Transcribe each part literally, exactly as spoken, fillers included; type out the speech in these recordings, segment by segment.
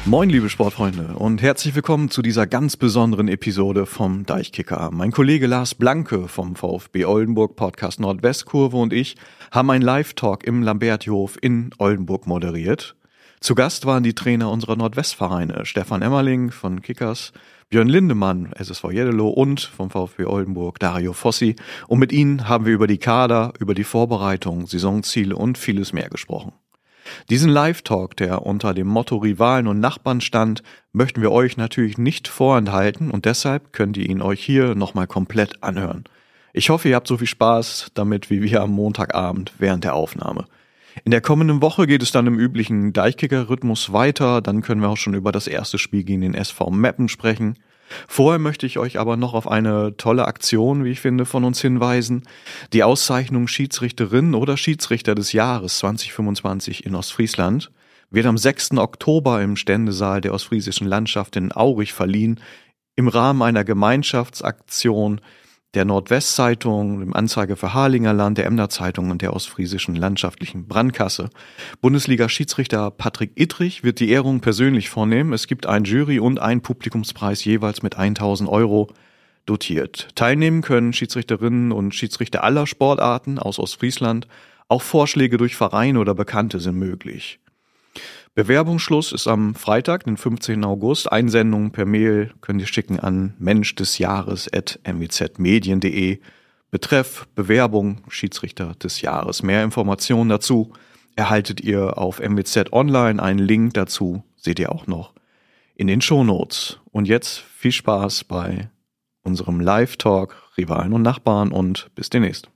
Moin liebe Sportfreunde und herzlich willkommen zu dieser ganz besonderen Episode vom Deichkicker. Mein Kollege Lars Blanke vom VfB Oldenburg Podcast Nordwestkurve und ich haben einen Live-Talk im Lambertihof in Oldenburg moderiert. Zu Gast waren die Trainer unserer Nordwestvereine, Stefan Emmerling von Kickers, Björn Lindemann, S S V Jeddelo und vom VfB Oldenburg Dario Fossi. Und mit ihnen haben wir über die Kader, über die Vorbereitung, Saisonziele und vieles mehr gesprochen. Diesen Live-Talk, der unter dem Motto Rivalen und Nachbarn stand, möchten wir euch natürlich nicht vorenthalten und deshalb könnt ihr ihn euch hier nochmal komplett anhören. Ich hoffe, ihr habt so viel Spaß damit wie wir am Montagabend während der Aufnahme. In der kommenden Woche geht es dann im üblichen Deichkicker-Rhythmus weiter, dann können wir auch schon über das erste Spiel gegen den S V Meppen sprechen. Vorher möchte ich euch aber noch auf eine tolle Aktion, wie ich finde, von uns hinweisen. Die Auszeichnung Schiedsrichterin oder Schiedsrichter des Jahres zwanzig fünfundzwanzig in Ostfriesland wird am sechsten Oktober im Ständesaal der Ostfriesischen Landschaft in Aurich verliehen, im Rahmen einer Gemeinschaftsaktion der Nordwestzeitung, dem Anzeiger für Harlingerland, der Emder Zeitung und der Ostfriesischen Landschaftlichen Brandkasse. Bundesliga-Schiedsrichter Patrick Ittrich wird die Ehrung persönlich vornehmen. Es gibt einen Jury- und einen Publikumspreis jeweils mit tausend Euro dotiert. Teilnehmen können Schiedsrichterinnen und Schiedsrichter aller Sportarten aus Ostfriesland. Auch Vorschläge durch Vereine oder Bekannte sind möglich. Bewerbungsschluss ist am Freitag, den fünfzehnten August. Einsendungen per Mail könnt ihr schicken an menschdesjahres at m w z medien punkt de. Betreff Bewerbung Schiedsrichter des Jahres. Mehr Informationen dazu erhaltet ihr auf M W Z Online. Einen Link dazu seht ihr auch noch in den Shownotes. Und jetzt viel Spaß bei unserem Live-Talk Rivalen und Nachbarn und bis demnächst.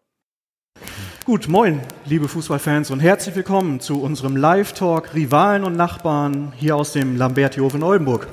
Gut, moin, liebe Fußballfans und herzlich willkommen zu unserem Live-Talk Rivalen und Nachbarn hier aus dem Lambertihof in Oldenburg.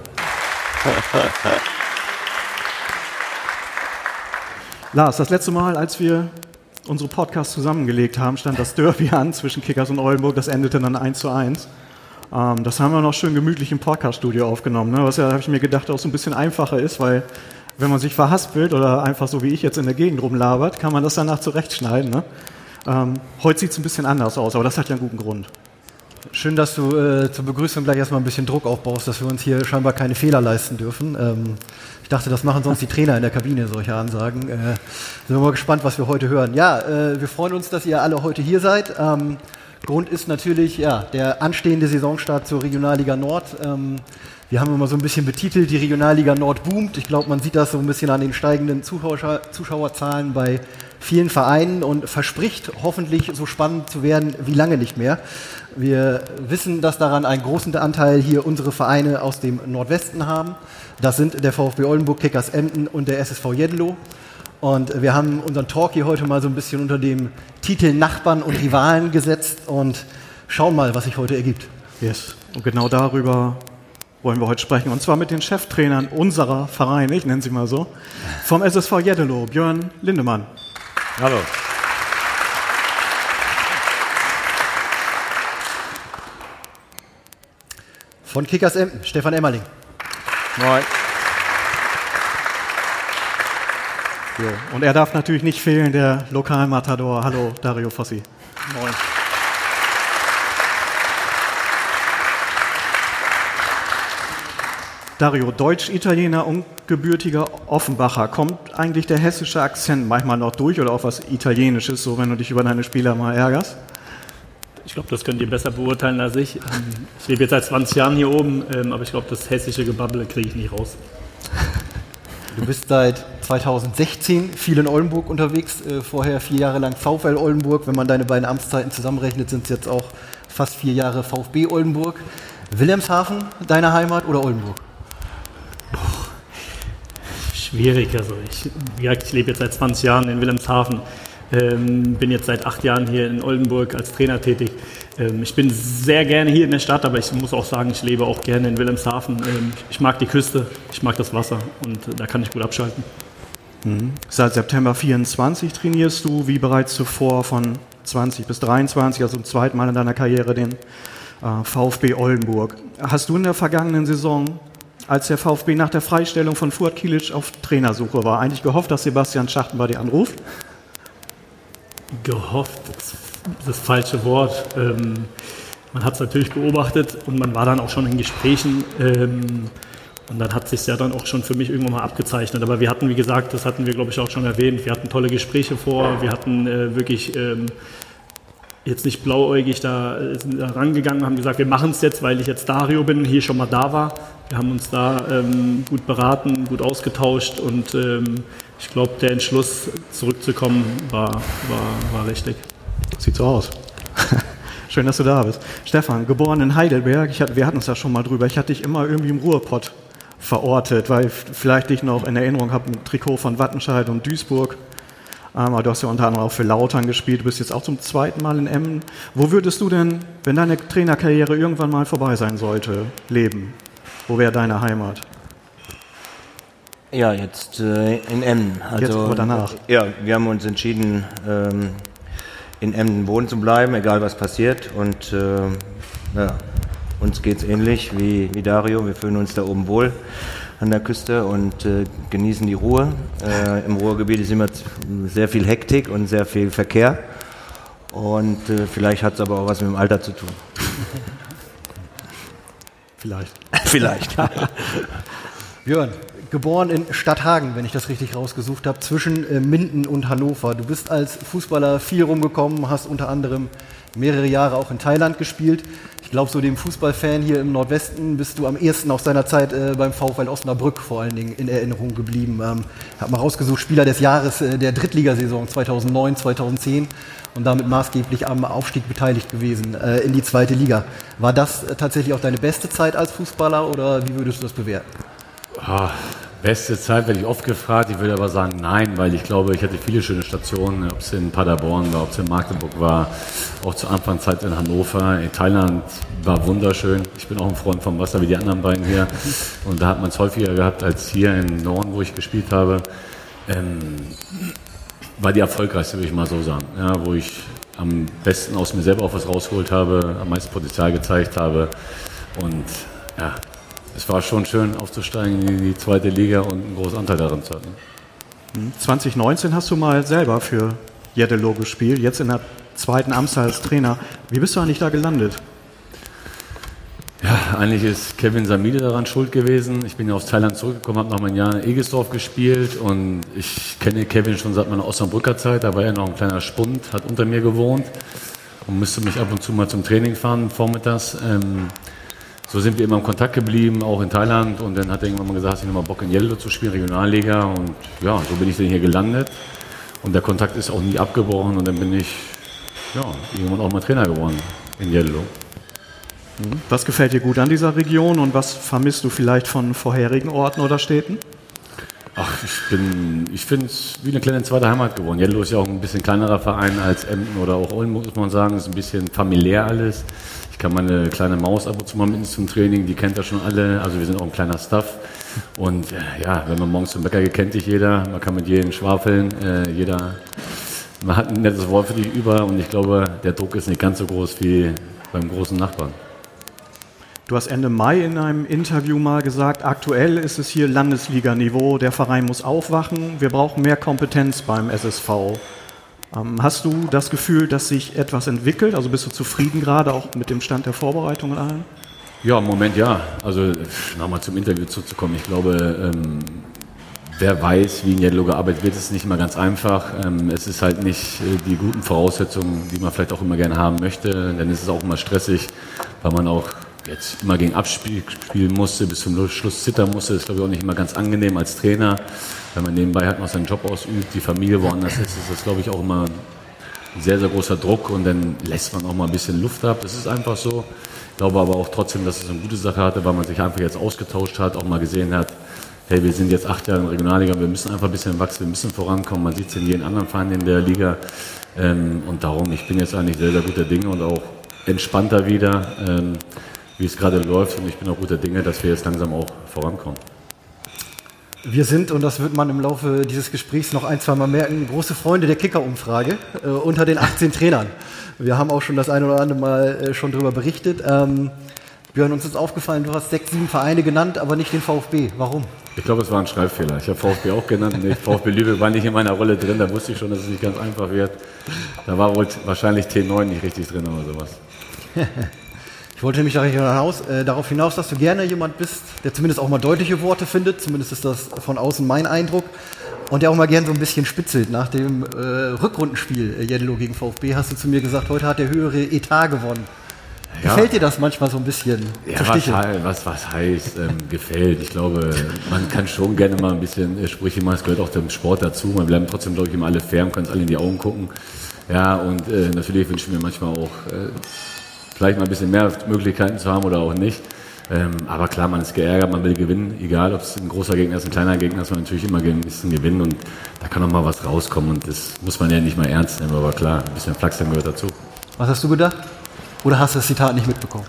Lars, das letzte Mal, als wir unsere Podcasts zusammengelegt haben, stand das Derby an zwischen Kickers und Oldenburg. Das endete dann eins zu eins. Ähm, das haben wir noch schön gemütlich im Podcast-Studio aufgenommen, ne? Was ja, habe ich mir gedacht, auch so ein bisschen einfacher ist, weil wenn man sich verhaspelt oder einfach so wie ich jetzt in der Gegend rumlabert, kann man das danach zurechtschneiden, ne? Ähm, heute sieht es ein bisschen anders aus, aber das hat ja einen guten Grund. Schön, dass du äh, zur Begrüßung gleich erstmal ein bisschen Druck aufbaust, dass wir uns hier scheinbar keine Fehler leisten dürfen. Ähm, ich dachte, das machen sonst die Trainer in der Kabine, solche Ansagen. Äh, sind wir mal gespannt, was wir heute hören. Ja, äh, wir freuen uns, dass ihr alle heute hier seid. Ähm, Grund ist natürlich ja, der anstehende Saisonstart zur Regionalliga Nord. Ähm, wir haben immer so ein bisschen betitelt, die Regionalliga Nord boomt. Ich glaube, man sieht das so ein bisschen an den steigenden Zuschauer, Zuschauerzahlen bei vielen Vereinen und verspricht hoffentlich so spannend zu werden wie lange nicht mehr. Wir wissen, dass daran einen großen Anteil hier unsere Vereine aus dem Nordwesten haben. Das sind der VfB Oldenburg, Kickers Emden und der S S V Jeddelo. Und wir haben unseren Talk hier heute mal so ein bisschen unter dem Titel Nachbarn und Rivalen gesetzt und schauen mal, was sich heute ergibt. Yes. Und genau darüber wollen wir heute sprechen. Und zwar mit den Cheftrainern unserer Vereine, ich nenne sie mal so, vom S S V Jeddelo, Björn Lindemann. Hallo. Von Kickers Emden, Stefan Emmerling. Moin. So. Und er darf natürlich nicht fehlen, der Lokalmatador. Hallo, Dario Fossi. Moin. Dario, Deutsch-Italiener und gebürtiger Offenbacher. Kommt eigentlich der hessische Akzent manchmal noch durch oder auch was Italienisches, so wenn du dich über deine Spieler mal ärgerst? Ich glaube, das könnt ihr besser beurteilen als ich. Ich lebe jetzt seit zwanzig Jahren hier oben, aber ich glaube, das hessische Gebabbel kriege ich nicht raus. Du bist seit zweitausendsechzehn viel in Oldenburg unterwegs, vorher vier Jahre lang VfL Oldenburg. Wenn man deine beiden Amtszeiten zusammenrechnet, sind es jetzt auch fast vier Jahre VfB Oldenburg. Wilhelmshaven, deine Heimat oder Oldenburg? Schwierig, also ich, ja, ich lebe jetzt seit zwanzig Jahren in Wilhelmshaven, ähm, bin jetzt seit acht Jahren hier in Oldenburg als Trainer tätig. Ähm, ich bin sehr gerne hier in der Stadt, aber ich muss auch sagen, ich lebe auch gerne in Wilhelmshaven. Ähm, ich mag die Küste, ich mag das Wasser und äh, da kann ich gut abschalten. Mhm. Seit September vierundzwanzig trainierst du, wie bereits zuvor, von zwanzig bis dreiundzwanzig, also zum zweiten Mal in deiner Karriere den äh, VfB Oldenburg. Hast du in der vergangenen Saison, als der VfB nach der Freistellung von Fuad Kilic auf Trainersuche war, eigentlich gehofft, dass Sebastian Schachten bei dir anruft? Gehofft, das ist das falsche Wort. Ähm, man hat es natürlich beobachtet und man war dann auch schon in Gesprächen. Ähm, Und dann hat sich ja dann auch schon für mich irgendwann mal abgezeichnet. Aber wir hatten, wie gesagt, das hatten wir, glaube ich, auch schon erwähnt, wir hatten tolle Gespräche vor, wir hatten äh, wirklich ähm, jetzt nicht blauäugig da, äh, da rangegangen, haben gesagt, wir machen es jetzt, weil ich jetzt Dario bin und hier schon mal da war. Wir haben uns da ähm, gut beraten, gut ausgetauscht und ähm, ich glaube, der Entschluss zurückzukommen war, war, war richtig. Sieht so aus. Schön, dass du da bist. Stefan, geboren in Heidelberg, ich hatte, wir hatten uns ja schon mal drüber, ich hatte dich immer irgendwie im Ruhrpott verortet, weil ich vielleicht dich noch in Erinnerung habe, ein Trikot von Wattenscheid und Duisburg. Aber du hast ja unter anderem auch für Lautern gespielt, du bist jetzt auch zum zweiten Mal in Emmen. Wo würdest du denn, wenn deine Trainerkarriere irgendwann mal vorbei sein sollte, leben? Wo wäre deine Heimat? Ja, jetzt äh, in Emmen. Also, jetzt oder danach? Ja, wir haben uns entschieden, ähm, in Emmen wohnen zu bleiben, egal was passiert. Und äh, ja, uns geht es ähnlich wie, wie Dario. Wir fühlen uns da oben wohl an der Küste und äh, genießen die Ruhe. Äh, Im Ruhrgebiet ist immer sehr viel Hektik und sehr viel Verkehr. Und äh, vielleicht hat es aber auch was mit dem Alter zu tun. Vielleicht. Vielleicht. Björn, geboren in Stadthagen, wenn ich das richtig rausgesucht habe, zwischen äh, Minden und Hannover. Du bist als Fußballer viel rumgekommen, hast unter anderem mehrere Jahre auch in Thailand gespielt. Ich glaube, so dem Fußballfan hier im Nordwesten bist du am ehesten aus deiner Zeit äh, beim VfL Osnabrück vor allen Dingen in Erinnerung geblieben. Ähm, ich habe mal rausgesucht, Spieler des Jahres äh, der Drittligasaison zweitausendneun, zweitausendzehn und damit maßgeblich am Aufstieg beteiligt gewesen äh, in die zweite Liga. War das äh, tatsächlich auch deine beste Zeit als Fußballer oder wie würdest du das bewerten? Ah, beste Zeit werde ich oft gefragt. Ich würde aber sagen nein, weil ich glaube, ich hatte viele schöne Stationen, ob es in Paderborn war, ob es in Magdeburg war, auch zur Anfangszeit in Hannover. In Thailand war wunderschön. Ich bin auch ein Freund vom Wasser wie die anderen beiden hier. Und da hat man es häufiger gehabt als hier in Norden, wo ich gespielt habe. Ähm, war die erfolgreichste, würde ich mal so sagen. Ja, wo ich am besten aus mir selber auch was rausgeholt habe, am meisten Potenzial gezeigt habe. Und ja, es war schon schön aufzusteigen in die zweite Liga und einen großen Anteil daran zu haben. zwanzig neunzehn hast du mal selber für Jeddelo gespielt, jetzt in der zweiten Amtszeit als Trainer. Wie bist du eigentlich da gelandet? Ja, eigentlich ist Kevin Samide daran schuld gewesen. Ich bin ja aus Thailand zurückgekommen, habe noch mal ein Jahr in Egesdorf gespielt und ich kenne Kevin schon seit meiner Osnabrücker Zeit. Da war er noch ein kleiner Spund, hat unter mir gewohnt und musste mich ab und zu mal zum Training fahren vormittags. Ähm, So sind wir immer im Kontakt geblieben, auch in Thailand. Und dann hat er irgendwann mal gesagt, ich habe mal Bock in Jeddelo zu spielen, Regionalliga. Und ja, so bin ich dann hier gelandet. Und der Kontakt ist auch nie abgebrochen. Und dann bin ich ja, irgendwann auch mal Trainer geworden in Jeddelo. Was gefällt dir gut an dieser Region und was vermisst du vielleicht von vorherigen Orten oder Städten? Ach, ich bin, ich finde es wie eine kleine zweite Heimat geworden. Jeddelo ist ja auch ein bisschen kleinerer Verein als Emden oder auch Oldenburg, muss man sagen. Es ist ein bisschen familiär alles. Ich kann meine kleine Maus ab und zu mal mit zum Training, die kennt ja schon alle. Also wir sind auch ein kleiner Staff. Und äh, ja, wenn man morgens zum Bäcker geht, kennt dich jeder. Man kann mit jedem schwafeln. Äh, jeder, man hat ein nettes Wort für dich über. Und ich glaube, der Druck ist nicht ganz so groß wie beim großen Nachbarn. Du hast Ende Mai in einem Interview mal gesagt, aktuell ist es hier Landesliganiveau, der Verein muss aufwachen, wir brauchen mehr Kompetenz beim S S V. Ähm, hast du das Gefühl, dass sich etwas entwickelt? Also bist du zufrieden gerade auch mit dem Stand der Vorbereitung und allem? Ja, im Moment ja. Also nochmal zum Interview zurückzukommen. Ich glaube, ähm, wer weiß, wie in Jeddelo gearbeitet wird, ist nicht immer ganz einfach. Ähm, es ist halt nicht äh, die guten Voraussetzungen, die man vielleicht auch immer gerne haben möchte. Dann ist es auch immer stressig, weil man auch jetzt immer gegen Abspiel spielen musste, bis zum Schluss zittern musste. Das ist, glaube ich, auch nicht immer ganz angenehm als Trainer. Wenn man nebenbei halt noch seinen Job ausübt, die Familie woanders ist, ist das, glaube ich, auch immer ein sehr, sehr großer Druck und dann lässt man auch mal ein bisschen Luft ab. Das ist einfach so. Ich glaube aber auch trotzdem, dass es eine gute Sache hatte, weil man sich einfach jetzt ausgetauscht hat, auch mal gesehen hat, hey, wir sind jetzt acht Jahre in der Regionalliga, wir müssen einfach ein bisschen wachsen, wir müssen vorankommen. Man sieht es in jedem anderen Verein in der Liga. Und darum, ich bin jetzt eigentlich sehr, sehr guter Dinge und auch entspannter wieder, wie es gerade läuft. Und ich bin auch guter Dinge, dass wir jetzt langsam auch vorankommen. Wir sind, und das wird man im Laufe dieses Gesprächs noch ein, zwei Mal merken, große Freunde der Kicker-Umfrage äh, unter den achtzehn Trainern. Wir haben auch schon das eine oder andere Mal äh, schon darüber berichtet. Ähm, Björn, uns ist aufgefallen, du hast sechs, sieben Vereine genannt, aber nicht den VfB. Warum? Ich glaube, es war ein Schreibfehler. Ich habe VfB auch genannt. Nee, VfB Lübeck war nicht in meiner Rolle drin. Da wusste ich schon, dass es nicht ganz einfach wird. Da war wohl wahrscheinlich T neun nicht richtig drin oder sowas. Ich wollte nämlich hinaus, äh, darauf hinaus, dass du gerne jemand bist, der zumindest auch mal deutliche Worte findet, zumindest ist das von außen mein Eindruck, und der auch mal gern so ein bisschen spitzelt. Nach dem äh, Rückrundenspiel äh, Jeddelo gegen VfB hast du zu mir gesagt, heute hat der höhere Etat gewonnen. Ja. Gefällt dir das manchmal so ein bisschen? Ja, was, was, was heißt ähm, gefällt? Ich glaube, man kann schon gerne mal ein bisschen äh, Sprüche machen, es gehört auch dem Sport dazu. Wir bleiben trotzdem, glaube ich, immer alle fair und können uns alle in die Augen gucken. Ja, und äh, natürlich wünschen wir manchmal auch äh, vielleicht mal ein bisschen mehr Möglichkeiten zu haben oder auch nicht. Ähm, aber klar, man ist geärgert, man will gewinnen, egal ob es ein großer Gegner ist, ein kleiner Gegner ist, man natürlich immer ein bisschen gewinnen und da kann auch mal was rauskommen und das muss man ja nicht mal ernst nehmen, aber klar, ein bisschen Flachs gehört dazu. Was hast du gedacht? Oder hast du das Zitat nicht mitbekommen?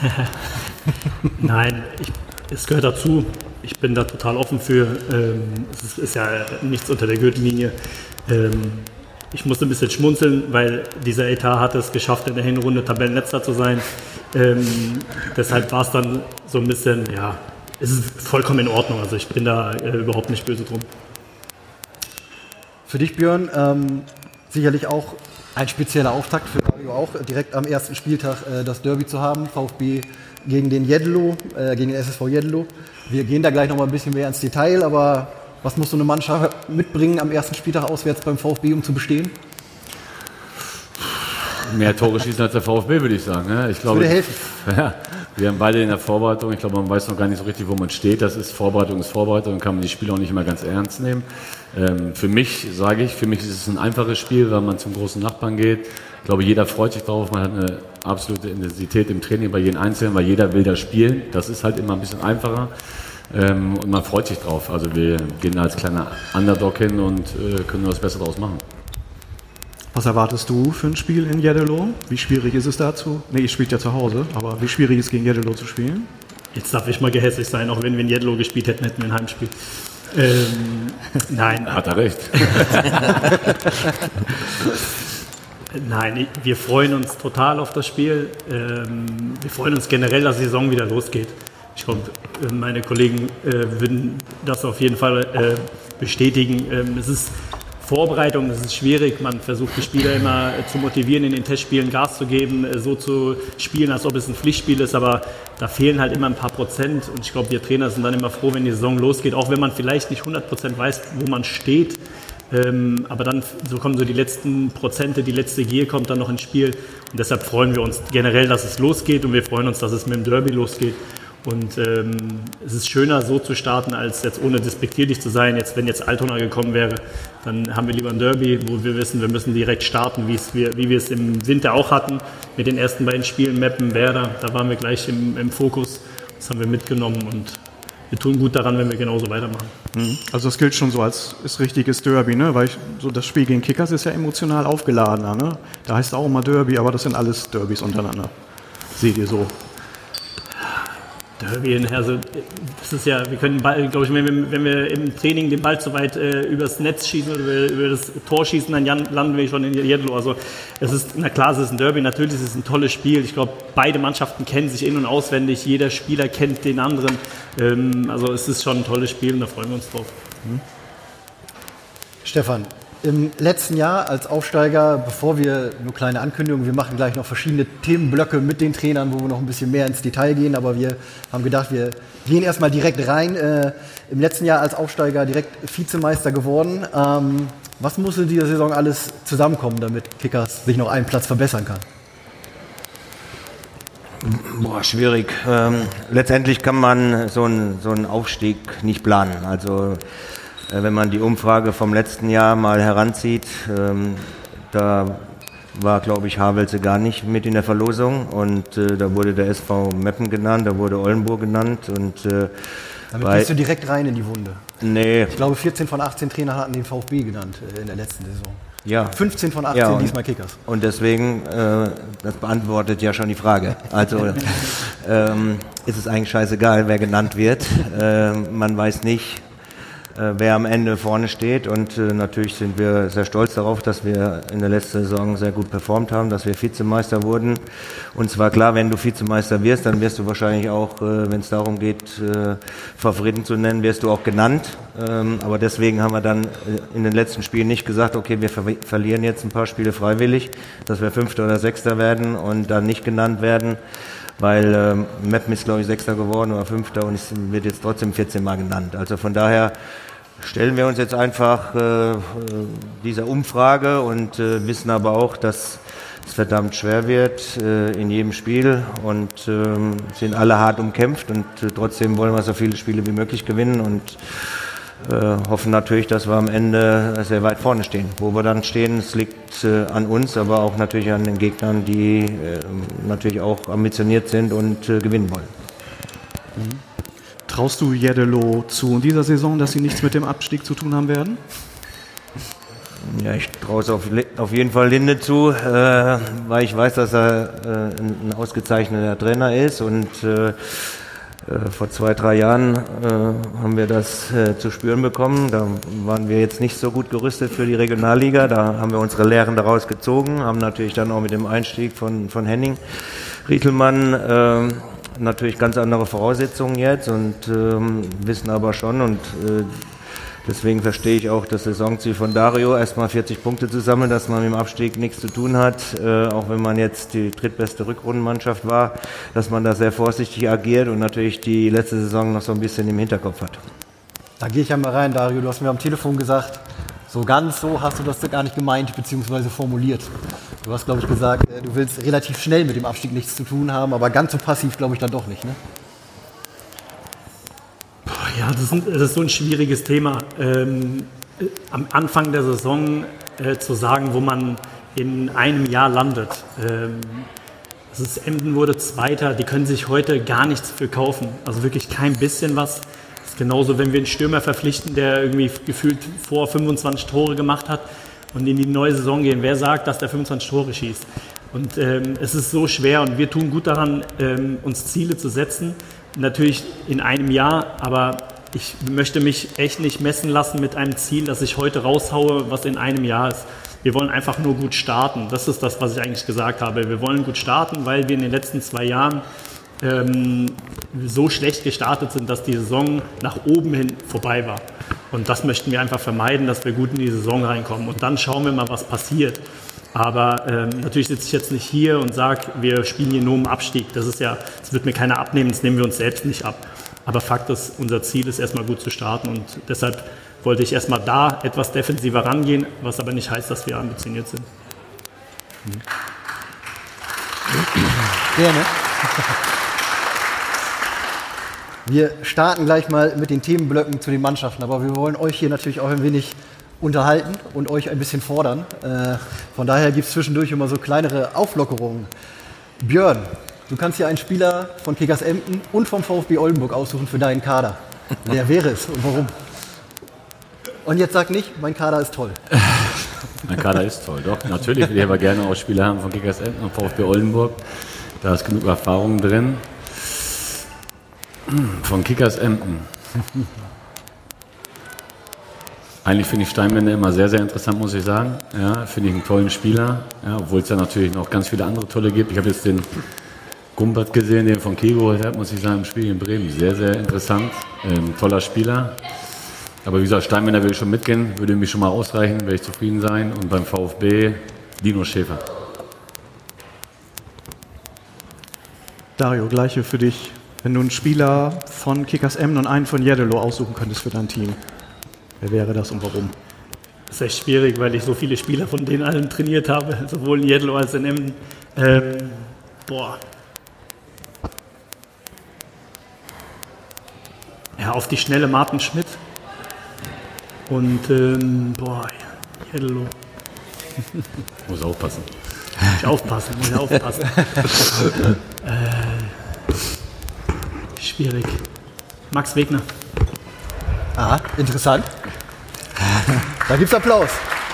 Nein, ich, es gehört dazu. Ich bin da total offen für. Ähm, es ist, ist ja nichts unter der Gürtellinie. Ähm, ich musste ein bisschen schmunzeln, weil dieser Etat hat es geschafft, in der Hinrunde Tabellenletzter zu sein. Ähm, deshalb war es dann so ein bisschen, ja, es ist vollkommen in Ordnung. Also ich bin da äh, überhaupt nicht böse drum. Für dich, Björn, ähm, sicherlich auch ein spezieller Auftakt für Dario auch, direkt am ersten Spieltag äh, das Derby zu haben, VfB gegen den Jeddelo, äh, gegen den S S V Jeddelo. Wir gehen da gleich noch mal ein bisschen mehr ins Detail, aber was muss so eine Mannschaft mitbringen am ersten Spieltag auswärts beim VfB, um zu bestehen? Mehr Tore schießen als der VfB, würde ich sagen. Ja, ich glaube, das würde helfen. Ja, wir haben beide in der Vorbereitung, ich glaube, man weiß noch gar nicht so richtig, wo man steht. Das ist Vorbereitung, ist Vorbereitung, dann kann man die Spiele auch nicht immer ganz ernst nehmen. Ähm, für mich, sage ich, für mich ist es ein einfaches Spiel, weil man zum großen Nachbarn geht. Ich glaube, jeder freut sich drauf, man hat eine absolute Intensität im Training bei jedem Einzelnen, weil jeder will das spielen. Das ist halt immer ein bisschen einfacher. Ähm, und man freut sich drauf. Also wir gehen als kleiner Underdog hin und äh, können nur das Beste draus machen. Was erwartest du für ein Spiel in Jeddelo? Wie schwierig ist es dazu? Ne, ihr spielt ja zu Hause, aber wie schwierig ist es gegen Jeddelo zu spielen? Jetzt darf ich mal gehässig sein, auch wenn wir in Jeddelo gespielt hätten, hätten wir ein Heimspiel. Ähm, nein. Hat er recht. Nein, wir freuen uns total auf das Spiel. Ähm, wir freuen uns generell, dass die Saison wieder losgeht. Ich glaube, meine Kollegen äh, würden das auf jeden Fall äh, bestätigen. Ähm, es ist Vorbereitung, es ist schwierig. Man versucht, die Spieler immer zu motivieren, in den Testspielen Gas zu geben, so zu spielen, als ob es ein Pflichtspiel ist. Aber da fehlen halt immer ein paar Prozent. Und ich glaube, wir Trainer sind dann immer froh, wenn die Saison losgeht, auch wenn man vielleicht nicht hundert Prozent weiß, wo man steht. Ähm, aber dann so kommen so die letzten Prozente, die letzte Gier kommt dann noch ins Spiel. Und deshalb freuen wir uns generell, dass es losgeht. Und wir freuen uns, dass es mit dem Derby losgeht. Und ähm, es ist schöner, so zu starten, als jetzt ohne despektierlich zu sein. Jetzt, wenn jetzt Altona gekommen wäre, dann haben wir lieber ein Derby, wo wir wissen, wir müssen direkt starten, wie wir, wie wir es im Winter auch hatten, mit den ersten beiden Spielen, Meppen, Werder. Da waren wir gleich im, im Fokus. Das haben wir mitgenommen und wir tun gut daran, wenn wir genauso weitermachen. Also das gilt schon so als ist richtiges Derby, ne? Weil ich, so das Spiel gegen Kickers ist ja emotional aufgeladener. Ne? Da heißt es auch immer Derby, aber das sind alles Derbys untereinander. Seht ihr so? Derby, also das ist ja, wir können, Ball, glaube ich, wenn wir, wenn wir im Training den Ball zu weit äh, übers Netz schießen oder über das Tor schießen, dann landen wir schon in Jeddelo. Also es ist, na klar, es ist ein Derby, natürlich ist es ein tolles Spiel. Ich glaube, beide Mannschaften kennen sich in- und auswendig, jeder Spieler kennt den anderen. Ähm, also es ist schon ein tolles Spiel und da freuen wir uns drauf. Mhm. Stefan, im letzten Jahr als Aufsteiger, bevor wir, nur kleine Ankündigung, wir machen gleich noch verschiedene Themenblöcke mit den Trainern, wo wir noch ein bisschen mehr ins Detail gehen, aber wir haben gedacht, wir gehen erstmal direkt rein. Äh, im letzten Jahr als Aufsteiger direkt Vizemeister geworden. Ähm, was muss in dieser Saison alles zusammenkommen, damit Kickers sich noch einen Platz verbessern kann? Boah, schwierig. Ähm, letztendlich kann man so einen so einen Aufstieg nicht planen. Also wenn man die Umfrage vom letzten Jahr mal heranzieht, ähm, da war, glaube ich, Havelse gar nicht mit in der Verlosung und äh, da wurde der S V Meppen genannt, da wurde Oldenburg genannt und äh, damit bei, gehst du direkt rein in die Wunde. Nee. Ich glaube, vierzehn von achtzehn Trainern hatten den VfB genannt äh, in der letzten Saison. Ja. fünfzehn von achtzehn, ja, und, diesmal Kickers. Und deswegen, äh, das beantwortet ja schon die Frage. Also ähm, ist es eigentlich scheißegal, wer genannt wird. Äh, man weiß nicht, wer am Ende vorne steht und äh, natürlich sind wir sehr stolz darauf, dass wir in der letzten Saison sehr gut performt haben, dass wir Vizemeister wurden. Und zwar klar, wenn du Vizemeister wirst, dann wirst du wahrscheinlich auch, äh, wenn es darum geht, äh, Favoriten zu nennen, wirst du auch genannt. Ähm, aber deswegen haben wir dann äh, in den letzten Spielen nicht gesagt, okay, wir ver- verlieren jetzt ein paar Spiele freiwillig, dass wir Fünfter oder Sechster werden und dann nicht genannt werden. weil ähm, Meppen ist, glaube ich, Sechster geworden oder Fünfter und es wird jetzt trotzdem vierzehn Mal genannt. Also von daher stellen wir uns jetzt einfach äh, dieser Umfrage und äh, wissen aber auch, dass es verdammt schwer wird äh, in jedem Spiel und äh, sind alle hart umkämpft und äh, trotzdem wollen wir so viele Spiele wie möglich gewinnen und äh, hoffen natürlich, dass wir am Ende sehr weit vorne stehen. Wo wir dann stehen, es liegt äh, an uns, aber auch natürlich an den Gegnern, die äh, natürlich auch ambitioniert sind und äh, gewinnen wollen. Mhm. Traust du Jeddelo zu in dieser Saison, dass sie nichts mit dem Abstieg zu tun haben werden? Ja, ich traue es auf, auf jeden Fall Linde zu, äh, weil ich weiß, dass er äh, ein, ein ausgezeichneter Trainer ist und äh, äh, vor zwei, drei Jahren äh, haben wir das äh, zu spüren bekommen. Da waren wir jetzt nicht so gut gerüstet für die Regionalliga, da haben wir unsere Lehren daraus gezogen, haben natürlich dann auch mit dem Einstieg von, von Henning Rietelmann äh, natürlich ganz andere Voraussetzungen jetzt und ähm, wissen aber schon und äh, deswegen verstehe ich auch das Saisonziel von Dario, erstmal vierzig Punkte zu sammeln, dass man mit dem Abstieg nichts zu tun hat, äh, auch wenn man jetzt die drittbeste Rückrundenmannschaft war, dass man da sehr vorsichtig agiert und natürlich die letzte Saison noch so ein bisschen im Hinterkopf hat. Da gehe ich ja mal rein, Dario, du hast mir am Telefon gesagt, so ganz so hast du das gar nicht gemeint bzw. formuliert. Du hast, glaube ich, gesagt, du willst relativ schnell mit dem Abstieg nichts zu tun haben, aber ganz so passiv, glaube ich, dann doch nicht, ne? Ja, das ist, ein, das ist so ein schwieriges Thema. Ähm, am Anfang der Saison äh, zu sagen, wo man in einem Jahr landet. Ähm, das ist, Emden wurde Zweiter, die können sich heute gar nichts für kaufen. Also wirklich kein bisschen was. Das ist genauso, wenn wir einen Stürmer verpflichten, der irgendwie gefühlt vor fünfundzwanzig Tore gemacht hat und in die neue Saison gehen. Wer sagt, dass der fünfundzwanzig Tore schießt? Und ähm, es ist so schwer und wir tun gut daran, ähm, uns Ziele zu setzen. Natürlich in einem Jahr, aber ich möchte mich echt nicht messen lassen mit einem Ziel, das ich heute raushaue, was in einem Jahr ist. Wir wollen einfach nur gut starten. Das ist das, was ich eigentlich gesagt habe. Wir wollen gut starten, weil wir in den letzten zwei Jahren ähm, so schlecht gestartet sind, dass die Saison nach oben hin vorbei war. Und das möchten wir einfach vermeiden, dass wir gut in die Saison reinkommen. Und dann schauen wir mal, was passiert. Aber ähm, natürlich sitze ich jetzt nicht hier und sage, wir spielen hier nur um Abstieg. Das ist ja, das wird mir keiner abnehmen, das nehmen wir uns selbst nicht ab. Aber Fakt ist, unser Ziel ist erstmal gut zu starten und deshalb wollte ich erstmal da etwas defensiver rangehen, was aber nicht heißt, dass wir ambitioniert sind. Mhm. Gerne. Wir starten gleich mal mit den Themenblöcken zu den Mannschaften, aber wir wollen euch hier natürlich auch ein wenig unterhalten und euch ein bisschen fordern. Äh, von daher gibt es zwischendurch immer so kleinere Auflockerungen. Björn, du kannst hier einen Spieler von Kickers Emden und vom VfB Oldenburg aussuchen für deinen Kader. Wer wäre es und warum? Und jetzt sag nicht, mein Kader ist toll. Mein Kader ist toll, doch. Natürlich will ich aber gerne auch Spieler haben von Kickers Emden und VfB Oldenburg. Da ist genug Erfahrung drin. Von Kickers Emden. Eigentlich finde ich Steinwender immer sehr, sehr interessant, muss ich sagen. Ja, finde ich einen tollen Spieler, ja, obwohl es ja natürlich noch ganz viele andere tolle gibt. Ich habe jetzt den Gumpert gesehen, den von Kego, muss ich sagen, im Spiel in Bremen. Sehr, sehr interessant. Ähm, toller Spieler. Aber wie gesagt, Steinwender will ich schon mitgehen, würde mich schon mal ausreichen, werde ich zufrieden sein. Und beim VfB Dino Schäfer. Dario, gleiche für dich. Wenn du einen Spieler von Kickers Emden und einen von Jeddelo aussuchen könntest für dein Team, wer wäre das und warum? Das ist echt schwierig, weil ich so viele Spieler von denen allen trainiert habe, sowohl in Jeddelo als in Emden. Ähm, boah. Ja, auf die schnelle Martin Schmidt. Und, ähm, boah, Jeddelo. Muss aufpassen. Muss ich aufpassen, muss ich aufpassen. äh, schwierig. Max Wegner. Ah, interessant. Da gibt's Applaus.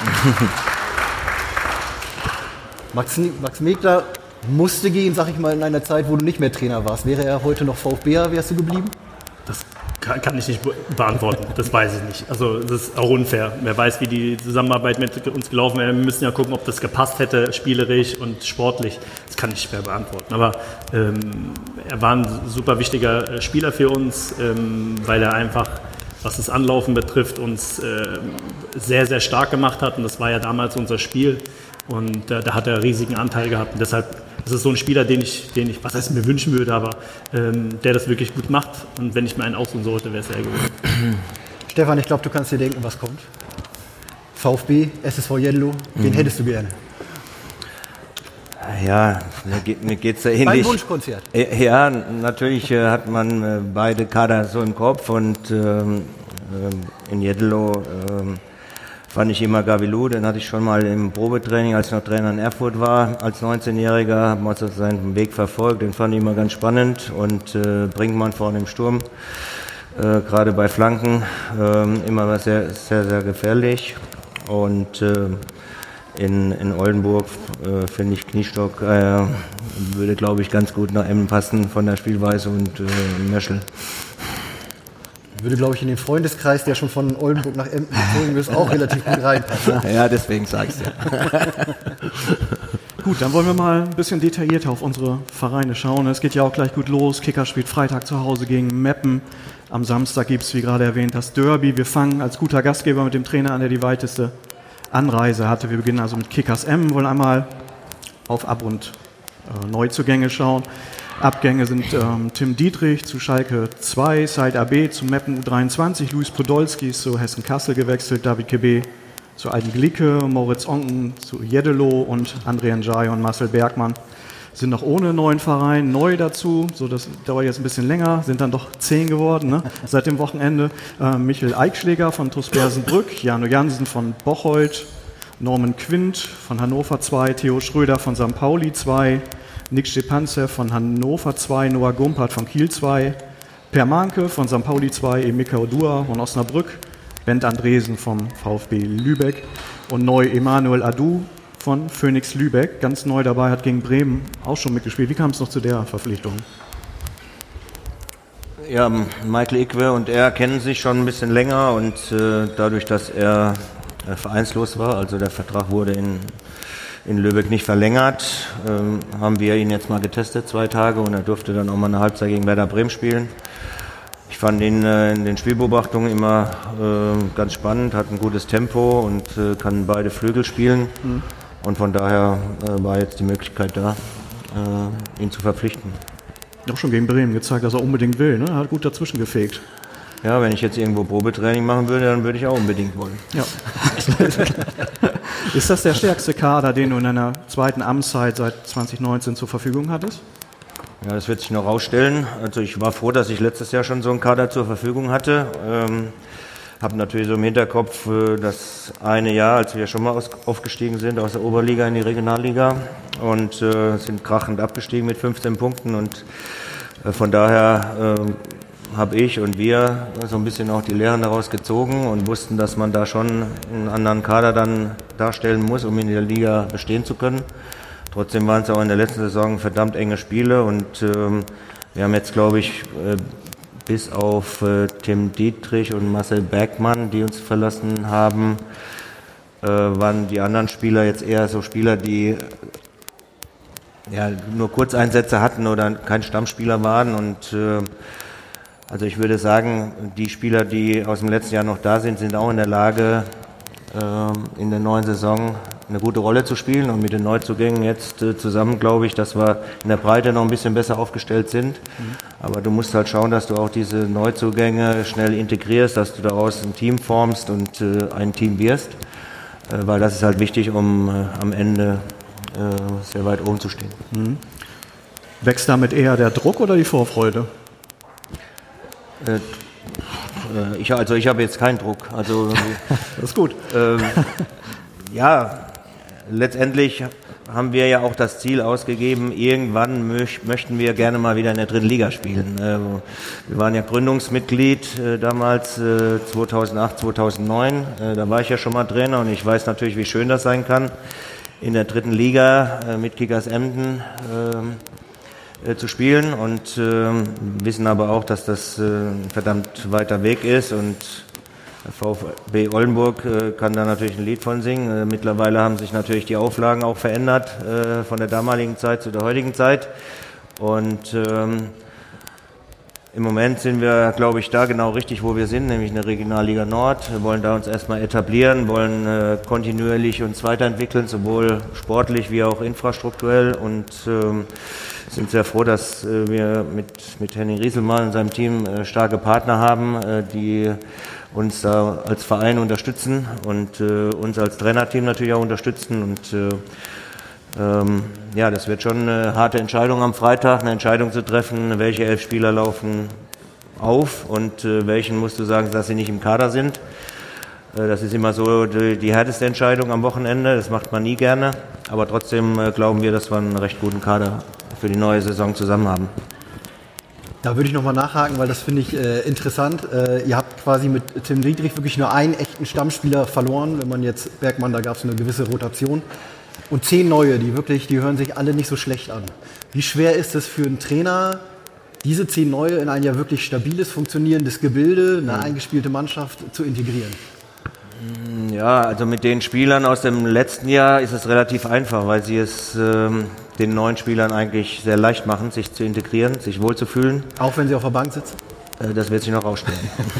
Max, Max Megler musste gehen, sag ich mal, in einer Zeit, wo du nicht mehr Trainer warst. Wäre er heute noch VfBer, wärst du geblieben? Das kann, kann ich nicht be- beantworten, das weiß ich nicht. Also das ist auch unfair. Wer weiß, wie die Zusammenarbeit mit uns gelaufen wäre. Wir müssen ja gucken, ob das gepasst hätte, spielerisch und sportlich. Das kann ich schwer beantworten. Aber ähm, er war ein super wichtiger Spieler für uns, ähm, weil er einfach, was das Anlaufen betrifft, uns äh, sehr, sehr stark gemacht hat. Und das war ja damals unser Spiel. Und äh, da hat er einen riesigen Anteil gehabt. Und deshalb das ist so ein Spieler, den ich, den ich was heißt mir wünschen würde, aber ähm, der das wirklich gut macht. Und wenn ich mir einen aussuchen sollte, wäre es er gewesen. Stefan, ich glaube, du kannst dir denken, was kommt. VfB, S S V Jenlo, wen mhm. hättest du gerne? Ja, mir, geht, mir geht's da ähnlich. Mein Wunschkonzert. Ja, natürlich äh, hat man äh, beide Kader so im Kopf und ähm, äh, in Jedelo ähm, fand ich immer Gavilou, den hatte ich schon mal im Probetraining, als ich noch Trainer in Erfurt war, als neunzehnjähriger, habe mal so seinen Weg verfolgt, den fand ich immer ganz spannend und äh, Brinkmann vorne im Sturm, äh, gerade bei Flanken, äh, immer sehr, sehr, sehr gefährlich und äh, In, in Oldenburg äh, finde ich Kniestock äh, würde, glaube ich, ganz gut nach Emmen passen von der Spielweise und äh, Möschel. Würde, glaube ich, in den Freundeskreis, der schon von Oldenburg nach Emmen gezogen ist, auch relativ gut reinpassen. Ja, deswegen sage ich es ja. Gut, dann wollen wir mal ein bisschen detaillierter auf unsere Vereine schauen. Es geht ja auch gleich gut los. Kicker spielt Freitag zu Hause gegen Meppen. Am Samstag gibt es, wie gerade erwähnt, das Derby. Wir fangen als guter Gastgeber mit dem Trainer an, der die weiteste Anreise hatte. Wir beginnen also mit Kickers Emmen, wollen einmal auf Ab- und äh, Neuzugänge schauen. Abgänge sind ähm, Tim Dietrich zu Schalke zwei, Said Abe zu Meppen U dreiundzwanzig, Luis Podolski ist zu Hessen Kassel gewechselt, David Kebe zu Alten Glicke, Moritz Onken zu Jedelo und André Njai und Marcel Bergmann sind noch ohne neuen Verein, neu dazu, so das dauert jetzt ein bisschen länger, sind dann doch zehn geworden, ne? Seit dem Wochenende. Äh, Michael Eickschläger von TuS Bersenbrück, Jano Jansen von Bocholt, Norman Quint von Hannover zwei, Theo Schröder von Sankt Pauli zwei, Nick Stepanzew von Hannover zwei, Noah Gumpert von Kiel zwei, Per Manke von Sankt Pauli zwei, Emeka Odua von Osnabrück, Bent Andresen vom VfB Lübeck und neu Emanuel Adu von Phoenix Lübeck, ganz neu dabei, hat gegen Bremen auch schon mitgespielt. Wie kam es noch zu der Verpflichtung? Ja, Michael Ickwe und er kennen sich schon ein bisschen länger und äh, dadurch, dass er äh, vereinslos war, also der Vertrag wurde in, in Lübeck nicht verlängert, äh, haben wir ihn jetzt mal getestet, zwei Tage, und er durfte dann auch mal eine Halbzeit gegen Werder Bremen spielen. Ich fand ihn äh, in den Spielbeobachtungen immer äh, ganz spannend, hat ein gutes Tempo und äh, kann beide Flügel spielen. Mhm. Und von daher äh, war jetzt die Möglichkeit da, äh, ihn zu verpflichten. Auch schon gegen Bremen gezeigt, dass er unbedingt will, ne? Er hat gut dazwischen gefegt. Ja, wenn ich jetzt irgendwo Probetraining machen würde, dann würde ich auch unbedingt wollen. Ja. Ist das der stärkste Kader, den du in deiner zweiten Amtszeit seit zwanzig neunzehn zur Verfügung hattest? Ja, das wird sich noch rausstellen. Also ich war froh, dass ich letztes Jahr schon so einen Kader zur Verfügung hatte. Ähm, habe natürlich so im Hinterkopf äh, das eine Jahr, als wir schon mal aus, aufgestiegen sind aus der Oberliga in die Regionalliga und äh, sind krachend abgestiegen mit fünfzehn Punkten und äh, von daher äh, habe ich und wir so ein bisschen auch die Lehren daraus gezogen und wussten, dass man da schon einen anderen Kader dann darstellen muss, um in der Liga bestehen zu können. Trotzdem waren es auch in der letzten Saison verdammt enge Spiele und ähm, wir haben jetzt, glaube ich, äh, bis auf äh, Tim Dietrich und Marcel Bergmann, die uns verlassen haben, äh, waren die anderen Spieler jetzt eher so Spieler, die ja, nur Kurzeinsätze hatten oder kein Stammspieler waren. Und äh, also ich würde sagen, die Spieler, die aus dem letzten Jahr noch da sind, sind auch in der Lage, äh, in der neuen Saison eine gute Rolle zu spielen, und mit den Neuzugängen jetzt äh, zusammen glaube ich, dass wir in der Breite noch ein bisschen besser aufgestellt sind. Mhm. Aber du musst halt schauen, dass du auch diese Neuzugänge schnell integrierst, dass du daraus ein Team formst und äh, ein Team wirst, äh, weil das ist halt wichtig, um äh, am Ende äh, sehr weit oben zu stehen. Mhm. Wächst damit eher der Druck oder die Vorfreude? Äh, ich, also ich habe jetzt keinen Druck. Also, das ist gut. Ähm, ja, letztendlich haben wir ja auch das Ziel ausgegeben, irgendwann möch, möchten wir gerne mal wieder in der dritten Liga spielen. Äh, wir waren ja Gründungsmitglied äh, damals äh, zweitausendacht, zweitausendneun, äh, da war ich ja schon mal Trainer und ich weiß natürlich, wie schön das sein kann, in der dritten Liga äh, mit Kickers Emden äh, äh, zu spielen, und äh, wissen aber auch, dass das äh, ein verdammt weiter Weg ist, und der VfB Oldenburg äh, kann da natürlich ein Lied von singen. Äh, mittlerweile haben sich natürlich die Auflagen auch verändert äh, von der damaligen Zeit zu der heutigen Zeit. Und ähm, im Moment sind wir, glaube ich, da genau richtig, wo wir sind, nämlich in der Regionalliga Nord. Wir wollen da uns erstmal etablieren, wollen äh, kontinuierlich uns weiterentwickeln, sowohl sportlich wie auch infrastrukturell und ähm, sind sehr froh, dass äh, wir mit, mit Henning Rieselmann und seinem Team äh, starke Partner haben, äh, die uns da als Verein unterstützen und äh, uns als Trainerteam natürlich auch unterstützen und äh, Ähm, ja, das wird schon eine harte Entscheidung am Freitag, eine Entscheidung zu treffen, welche elf Spieler laufen auf und äh, welchen musst du sagen, dass sie nicht im Kader sind. Äh, das ist immer so die, die härteste Entscheidung am Wochenende, das macht man nie gerne, aber trotzdem äh, glauben wir, dass wir einen recht guten Kader für die neue Saison zusammen haben. Da würde ich nochmal nachhaken, weil das finde ich äh, interessant. Äh, ihr habt quasi mit Tim Dietrich wirklich nur einen echten Stammspieler verloren, wenn man jetzt Bergmann, da gab es eine gewisse Rotation. Und zehn neue, die wirklich, die hören sich alle nicht so schlecht an. Wie schwer ist es für einen Trainer, diese zehn neue in ein ja wirklich stabiles, funktionierendes Gebilde, eine eingespielte Mannschaft zu integrieren? Ja, also mit den Spielern aus dem letzten Jahr ist es relativ einfach, weil sie es ähm, den neuen Spielern eigentlich sehr leicht machen, sich zu integrieren, sich wohlzufühlen. Auch wenn sie auf der Bank sitzen? Äh, das wird sich noch ausstellen.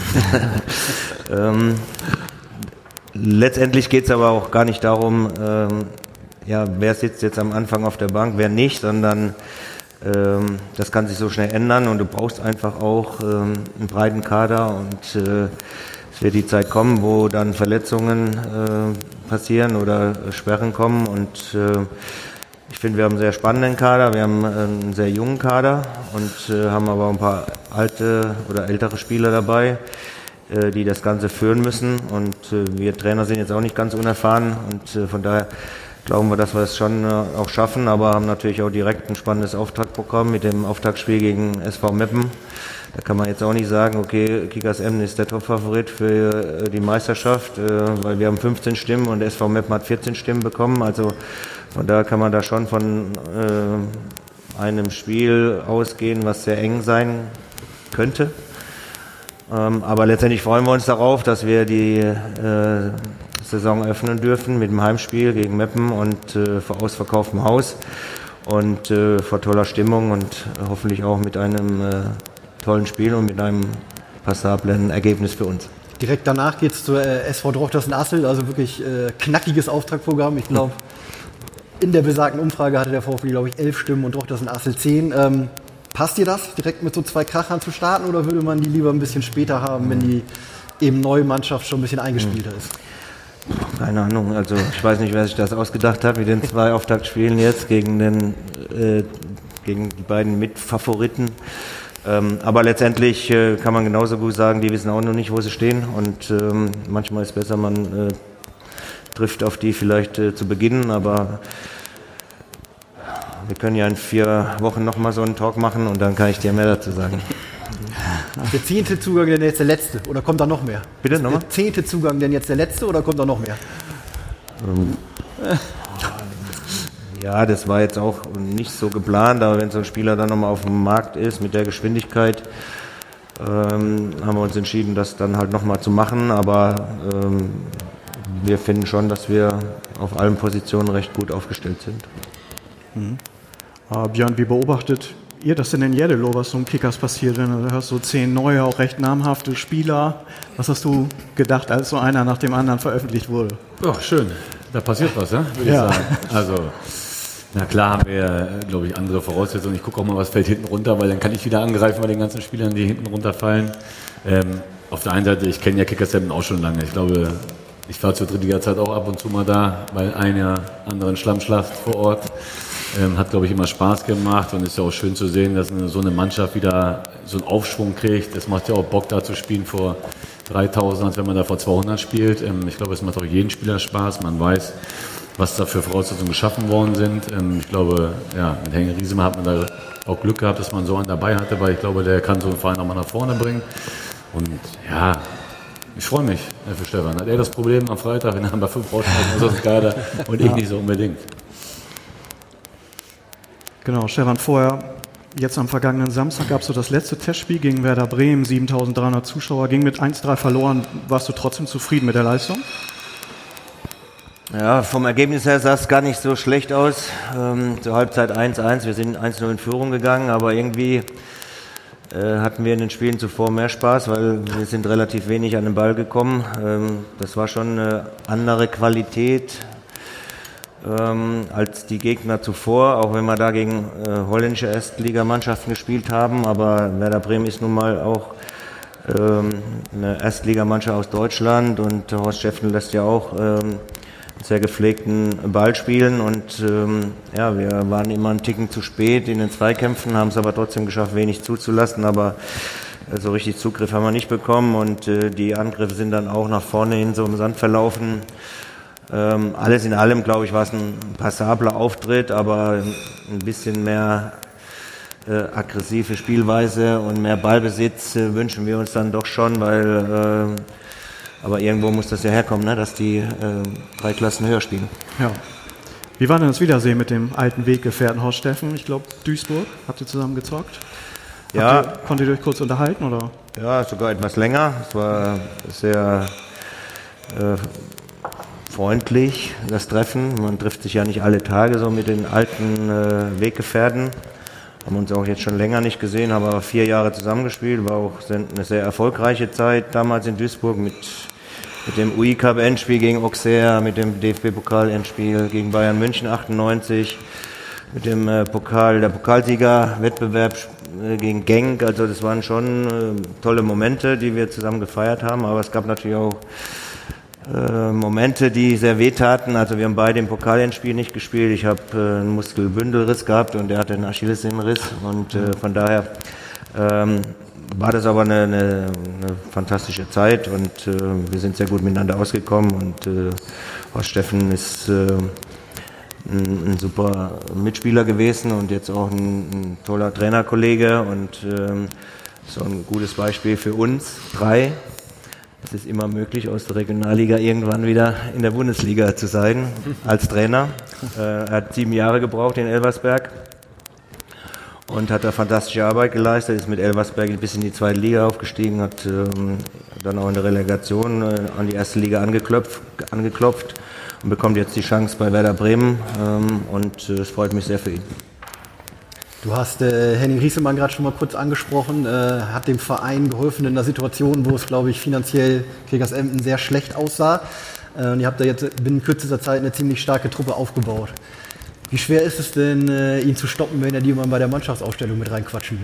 ähm, letztendlich geht es aber auch gar nicht darum, ähm, ja, wer sitzt jetzt am Anfang auf der Bank, wer nicht, sondern ähm, das kann sich so schnell ändern und du brauchst einfach auch ähm, einen breiten Kader und äh, es wird die Zeit kommen, wo dann Verletzungen äh, passieren oder Sperren kommen und äh, ich finde, wir haben einen sehr spannenden Kader, wir haben einen sehr jungen Kader und äh, haben aber ein paar alte oder ältere Spieler dabei, äh, die das Ganze führen müssen und äh, wir Trainer sind jetzt auch nicht ganz unerfahren und äh, von daher glauben wir, dass wir es schon äh, auch schaffen, aber haben natürlich auch direkt ein spannendes Auftaktprogramm mit dem Auftaktspiel gegen S V Meppen. Da kann man jetzt auch nicht sagen, okay, Kickers Emden ist der Top-Favorit für äh, die Meisterschaft, äh, weil wir haben fünfzehn Stimmen und S V Meppen hat vierzehn Stimmen bekommen. Also von daher kann man da schon von äh, einem Spiel ausgehen, was sehr eng sein könnte. Ähm, aber letztendlich freuen wir uns darauf, dass wir die äh, Saison öffnen dürfen mit dem Heimspiel gegen Meppen und äh, vor ausverkauftem Haus und äh, vor toller Stimmung und hoffentlich auch mit einem äh, tollen Spiel und mit einem passablen Ergebnis für uns. Direkt danach geht es zur äh, S V Drochtersen-Assel, also wirklich äh, knackiges Auftaktprogramm. Ich glaube, in der besagten Umfrage hatte der VfB, glaube ich, elf Stimmen und Drochtersen-Assel zehn. Ähm, passt dir das, direkt mit so zwei Krachern zu starten oder würde man die lieber ein bisschen später haben, wenn die eben neue Mannschaft schon ein bisschen eingespielter ist? Keine Ahnung, also ich weiß nicht, wer sich das ausgedacht hat mit den zwei Auftaktspielen jetzt gegen, den, äh, gegen die beiden Mitfavoriten. Ähm, aber letztendlich äh, kann man genauso gut sagen, die wissen auch noch nicht, wo sie stehen und ähm, manchmal ist es besser, man äh, trifft auf die vielleicht äh, zu beginnen, aber wir können ja in vier Wochen nochmal so einen Talk machen und dann kann ich dir mehr dazu sagen. Der zehnte Zugang denn jetzt der letzte oder kommt da noch mehr? Bitte nochmal? Der zehnte Zugang denn jetzt der letzte oder kommt da noch mehr? Ähm, ja, das war jetzt auch nicht so geplant, aber wenn so ein Spieler dann nochmal auf dem Markt ist mit der Geschwindigkeit, ähm, haben wir uns entschieden, das dann halt nochmal zu machen, aber ähm, wir finden schon, dass wir auf allen Positionen recht gut aufgestellt sind. Mhm. Uh, Björn, wie beobachtet ihr das denn in Jeddelo, was so im Kickers passiert, wenn du hörst, so zehn neue, auch recht namhafte Spieler? Was hast du gedacht, als so einer nach dem anderen veröffentlicht wurde? Ja, schön. Da passiert was, ja? Würde Ja. ich sagen. Also, na klar haben wir, glaube ich, andere Voraussetzungen. Ich gucke auch mal, was fällt hinten runter, weil dann kann ich wieder angreifen bei den ganzen Spielern, die hinten runterfallen. Ähm, auf der einen Seite, ich kenne ja Kickers Emden auch schon lange. Ich glaube, ich war zur Drittliga-Zeit auch ab und zu mal da, bei einer anderen Schlammschlacht vor Ort. Ähm, hat, glaube ich, immer Spaß gemacht und ist ja auch schön zu sehen, dass eine, so eine Mannschaft wieder so einen Aufschwung kriegt. Es macht ja auch Bock, da zu spielen vor dreitausend, als wenn man da vor zweihundert spielt. Ähm, ich glaube, es macht auch jeden Spieler Spaß. Man weiß, was da für Voraussetzungen geschaffen worden sind. Ähm, ich glaube, ja, mit Henning Riesemann hat man da auch Glück gehabt, dass man so einen dabei hatte, weil ich glaube, der kann so einen Verein auch mal nach vorne bringen. Und ja, ich freue mich für Stefan. Hat er das Problem am Freitag, wenn er bei fünf rausschmeißen muss aus dem Kader und ich nicht so unbedingt. Genau, Stefan, vorher, jetzt am vergangenen Samstag gab es so das letzte Testspiel gegen Werder Bremen, siebentausenddreihundert Zuschauer, ging mit eins drei verloren. Warst du trotzdem zufrieden mit der Leistung? Ja, vom Ergebnis her sah es gar nicht so schlecht aus. Ähm, zur Halbzeit eins eins, wir sind eins null in Führung gegangen, aber irgendwie äh, hatten wir in den Spielen zuvor mehr Spaß, weil wir sind relativ wenig an den Ball gekommen. Ähm, das war schon eine andere Qualität ähm, als die Gegner zuvor, auch wenn wir da gegen äh, holländische Erstligamannschaften gespielt haben. Aber Werder Bremen ist nun mal auch ähm, eine Erstligamannschaft aus Deutschland und Horst Schäffner lässt ja auch ähm, sehr gepflegten Ball spielen und ähm, ja, wir waren immer einen Ticken zu spät in den Zweikämpfen, haben es aber trotzdem geschafft, wenig zuzulassen, aber äh, so richtig Zugriff haben wir nicht bekommen und äh, die Angriffe sind dann auch nach vorne hin so im Sand verlaufen. Ähm, alles in allem, glaube ich, war es ein passabler Auftritt, aber ein bisschen mehr äh, aggressive Spielweise und mehr Ballbesitz äh, wünschen wir uns dann doch schon, weil äh, aber irgendwo muss das ja herkommen, ne, dass die äh, drei Klassen höher spielen. Ja. Wie war denn das Wiedersehen mit dem alten Weggefährten Horst Steffen? Ich glaube, Duisburg. Habt ihr zusammen gezockt? Ja. Ihr, konntet ihr euch kurz unterhalten? Oder? Ja, sogar etwas länger. Es war sehr äh, freundlich, das Treffen. Man trifft sich ja nicht alle Tage so mit den alten äh, Weggefährten. Haben uns auch jetzt schon länger nicht gesehen, haben aber vier Jahre zusammengespielt. War auch eine sehr erfolgreiche Zeit damals in Duisburg mit Mit dem U I-Cup-Endspiel gegen Auxerre, mit dem D F B-Pokal-Endspiel gegen Bayern München achtundneunzig, mit dem äh, Pokal, der Pokalsieger-Wettbewerb äh, gegen Genk. Also das waren schon äh, tolle Momente, die wir zusammen gefeiert haben. Aber es gab natürlich auch äh, Momente, die sehr wehtaten. Also wir haben beide im Pokalendspiel nicht gespielt. Ich habe äh, einen Muskelbündelriss gehabt und er hatte einen Achillessehnenriss. Und äh, von daher ähm, war das aber eine, eine, eine fantastische Zeit und äh, wir sind sehr gut miteinander ausgekommen und äh, Horst Steffen ist äh, ein, ein super Mitspieler gewesen und jetzt auch ein, ein toller Trainerkollege und äh, so ein gutes Beispiel für uns drei. Es ist immer möglich, aus der Regionalliga irgendwann wieder in der Bundesliga zu sein als Trainer. Äh, er hat sieben Jahre gebraucht in Elversberg. Und hat da fantastische Arbeit geleistet, ist mit Elversberg bis in die zweite Liga aufgestiegen, hat ähm, dann auch in der Relegation äh, an die erste Liga angeklopft, angeklopft und bekommt jetzt die Chance bei Werder Bremen ähm, und äh, es freut mich sehr für ihn. Du hast äh, Henning Riesemann gerade schon mal kurz angesprochen, äh, hat dem Verein geholfen in einer Situation, wo es, glaube ich, finanziell Kickers Emden sehr schlecht aussah. Äh, und ihr habt da jetzt binnen kürzester Zeit eine ziemlich starke Truppe aufgebaut. Wie schwer ist es denn, äh, ihn zu stoppen, wenn er die mal bei der Mannschaftsausstellung mit reinquatschen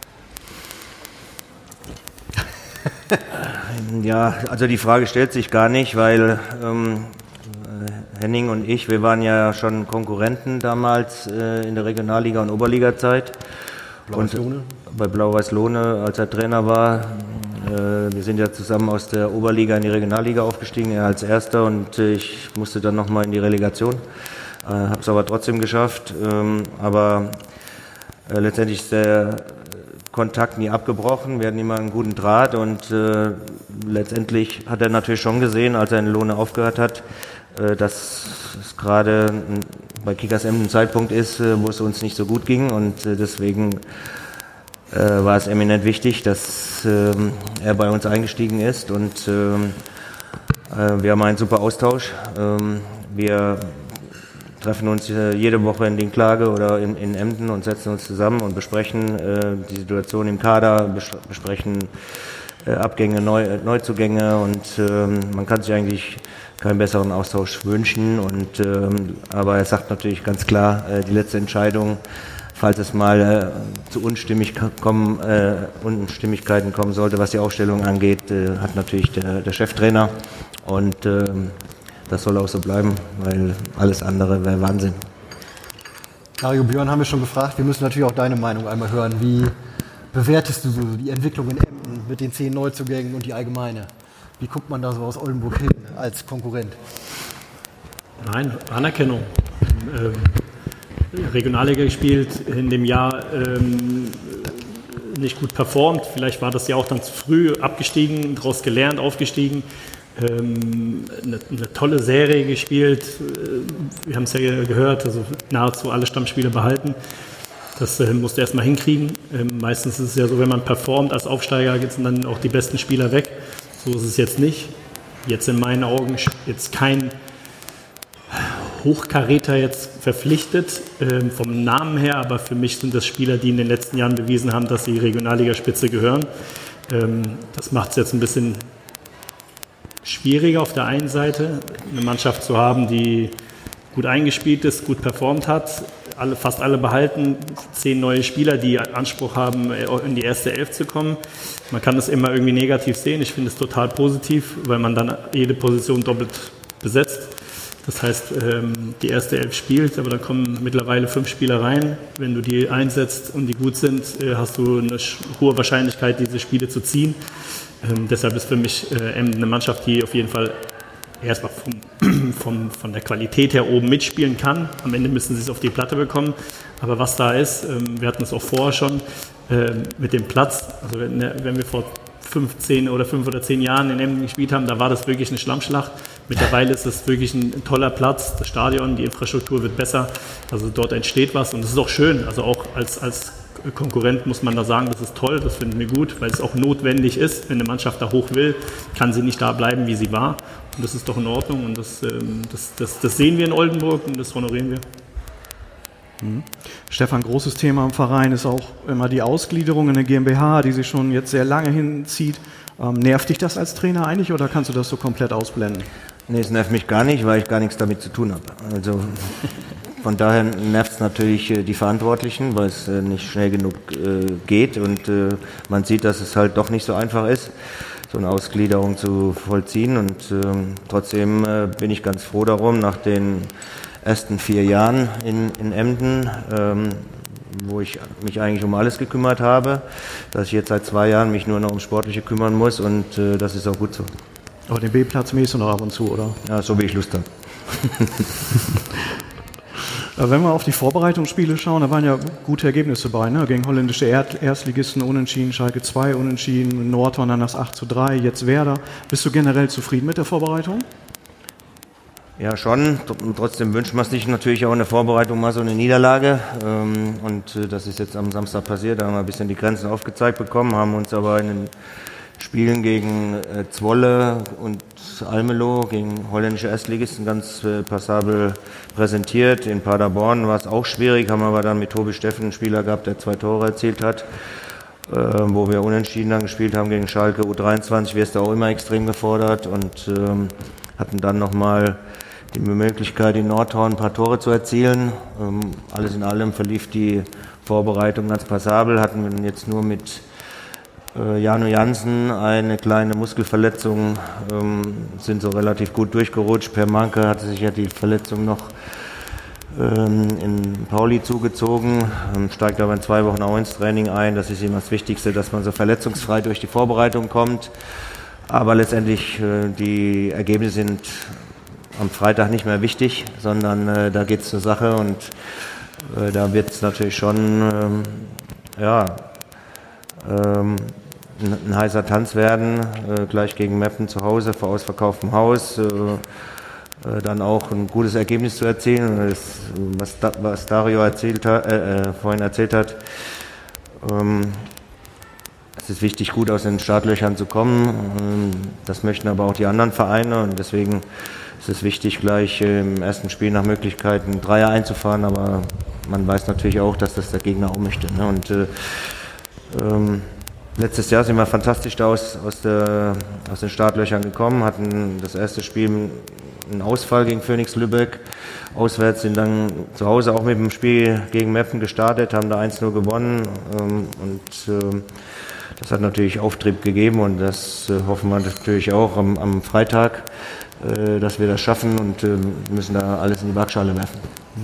will? Ja, also die Frage stellt sich gar nicht, weil ähm, Henning und ich, wir waren ja schon Konkurrenten damals äh, in der Regionalliga- und Oberliga-Zeit. Blau-Weiß-Lohne? Bei Blau-Weiß-Lohne, als er Trainer war. Äh, wir sind ja zusammen aus der Oberliga in die Regionalliga aufgestiegen, er als Erster und äh, ich musste dann nochmal in die Relegation. Äh, habe es aber trotzdem geschafft, ähm, aber äh, letztendlich ist der Kontakt nie abgebrochen, wir hatten immer einen guten Draht und äh, letztendlich hat er natürlich schon gesehen, als er in Lohne aufgehört hat, äh, dass es gerade bei Kickers Emden ein Zeitpunkt ist, äh, wo es uns nicht so gut ging und äh, deswegen äh, war es eminent wichtig, dass äh, er bei uns eingestiegen ist und äh, äh, wir haben einen super Austausch. Äh, wir treffen uns äh, jede Woche in Dinklage oder in, in Emden und setzen uns zusammen und besprechen äh, die Situation im Kader, bes- besprechen äh, Abgänge, Neu- Neuzugänge und ähm, man kann sich eigentlich keinen besseren Austausch wünschen. Und, ähm, aber er sagt natürlich ganz klar, äh, die letzte Entscheidung, falls es mal äh, zu Unstimmig kommen, äh, Unstimmigkeiten kommen sollte, was die Aufstellung angeht, äh, hat natürlich der, der Cheftrainer und ähm, das soll auch so bleiben, weil alles andere wäre Wahnsinn. Dario, Björn haben wir schon gefragt. Wir müssen natürlich auch deine Meinung einmal hören. Wie bewertest du so die Entwicklung in Emden mit den zehn Neuzugängen und die allgemeine? Wie guckt man da so aus Oldenburg hin als Konkurrent? Nein, Anerkennung. Ähm, Regionalliga gespielt, in dem Jahr ähm, nicht gut performt. Vielleicht war das ja auch dann zu früh abgestiegen, daraus gelernt, aufgestiegen. Ähm, eine, eine tolle Serie gespielt. Wir haben es ja gehört, also nahezu alle Stammspiele behalten. Das äh, musst du erstmal hinkriegen. Ähm, meistens ist es ja so, wenn man performt als Aufsteiger, sind dann auch die besten Spieler weg. So ist es jetzt nicht. Jetzt in meinen Augen jetzt kein Hochkaräter jetzt verpflichtet, äh, vom Namen her, aber für mich sind das Spieler, die in den letzten Jahren bewiesen haben, dass sie Regionalligaspitze gehören. Ähm, das macht es jetzt ein bisschen schwieriger auf der einen Seite, eine Mannschaft zu haben, die gut eingespielt ist, gut performt hat, alle, fast alle behalten, zehn neue Spieler, die Anspruch haben, in die erste Elf zu kommen. Man kann das immer irgendwie negativ sehen, ich finde es total positiv, weil man dann jede Position doppelt besetzt. Das heißt, die erste Elf spielt, aber da kommen mittlerweile fünf Spieler rein. Wenn du die einsetzt und die gut sind, hast du eine hohe Wahrscheinlichkeit, diese Spiele zu ziehen. Deshalb ist für mich Emden eine Mannschaft, die auf jeden Fall erstmal vom, vom, von der Qualität her oben mitspielen kann. Am Ende müssen sie es auf die Platte bekommen. Aber was da ist, wir hatten es auch vorher schon, mit dem Platz. Also wenn, wenn wir vor fünfzehn oder fünf oder zehn Jahren in Emden gespielt haben, da war das wirklich eine Schlammschlacht. Mittlerweile ist es wirklich ein toller Platz, das Stadion, die Infrastruktur wird besser, also dort entsteht was und es ist auch schön, also auch als, als Konkurrent muss man da sagen, das ist toll, das finden wir gut, weil es auch notwendig ist, wenn eine Mannschaft da hoch will, kann sie nicht da bleiben, wie sie war und das ist doch in Ordnung und das, das, das, das sehen wir in Oldenburg und das honorieren wir. Mhm. Stefan, großes Thema im Verein ist auch immer die Ausgliederung in der GmbH, die sich schon jetzt sehr lange hinzieht. Ähm, nervt dich das als Trainer eigentlich oder kannst du das so komplett ausblenden? Nee, es nervt mich gar nicht, weil ich gar nichts damit zu tun habe. Also von daher nervt es natürlich äh, die Verantwortlichen, weil es äh, nicht schnell genug äh, geht und äh, man sieht, dass es halt doch nicht so einfach ist, so eine Ausgliederung zu vollziehen und äh, trotzdem äh, bin ich ganz froh darum, nach den ersten vier Jahren in, in Emden, ähm, wo ich mich eigentlich um alles gekümmert habe, dass ich jetzt seit zwei Jahren mich nur noch ums Sportliche kümmern muss und äh, das ist auch gut so. Aber den B-Platz mähst du noch ab und zu, oder? Ja, so wie ich Lust habe. Wenn wir auf die Vorbereitungsspiele schauen, da waren ja gute Ergebnisse bei, ne? Gegen holländische Erstligisten unentschieden, Schalke zwei unentschieden, Nordhorn dann das acht zu drei, jetzt Werder. Bist du generell zufrieden mit der Vorbereitung? Ja, schon. Trotzdem wünscht man sich natürlich auch in der Vorbereitung mal so eine Niederlage. Und das ist jetzt am Samstag passiert. Da haben wir ein bisschen die Grenzen aufgezeigt bekommen, haben uns aber in den Spielen gegen Zwolle und Almelo, gegen holländische Erstligisten, ganz passabel präsentiert. In Paderborn war es auch schwierig, haben aber dann mit Tobi Steffen einen Spieler gehabt, der zwei Tore erzielt hat. Wo wir unentschieden dann gespielt haben gegen Schalke U dreiundzwanzig, wirst du auch immer extrem gefordert und ähm, hatten dann nochmal die Möglichkeit, in Nordhorn ein paar Tore zu erzielen. Ähm, alles in allem verlief die Vorbereitung ganz passabel, hatten wir jetzt nur mit äh, Jano Jansen eine kleine Muskelverletzung, ähm, sind so relativ gut durchgerutscht. Per Manke hatte sich ja die Verletzung noch in Pauli zugezogen, steigt aber in zwei Wochen auch ins Training ein. Das ist ihm das Wichtigste, dass man so verletzungsfrei durch die Vorbereitung kommt. Aber letztendlich, die Ergebnisse sind am Freitag nicht mehr wichtig, sondern da geht es zur Sache und da wird es natürlich schon ja, ein heißer Tanz werden, gleich gegen Meppen zu Hause vor ausverkauftem Haus. Dann auch ein gutes Ergebnis zu erzielen. Das, was, da, was Dario erzählt hat, äh, vorhin erzählt hat, ähm, es ist wichtig, gut aus den Startlöchern zu kommen. Ähm, das möchten aber auch die anderen Vereine und deswegen ist es wichtig, gleich im ersten Spiel nach Möglichkeit einen Dreier einzufahren, aber man weiß natürlich auch, dass das der Gegner auch möchte. Ne? Und äh, ähm, letztes Jahr sind wir fantastisch da aus, aus, der, aus den Startlöchern gekommen, hatten das erste Spiel einen Ausfall gegen Phoenix Lübeck. Auswärts sind dann zu Hause auch mit dem Spiel gegen Meppen gestartet, haben da eins null gewonnen ähm, und äh, das hat natürlich Auftrieb gegeben und das äh, hoffen wir natürlich auch am, am Freitag, äh, dass wir das schaffen und äh, müssen da alles in die Waagschale werfen.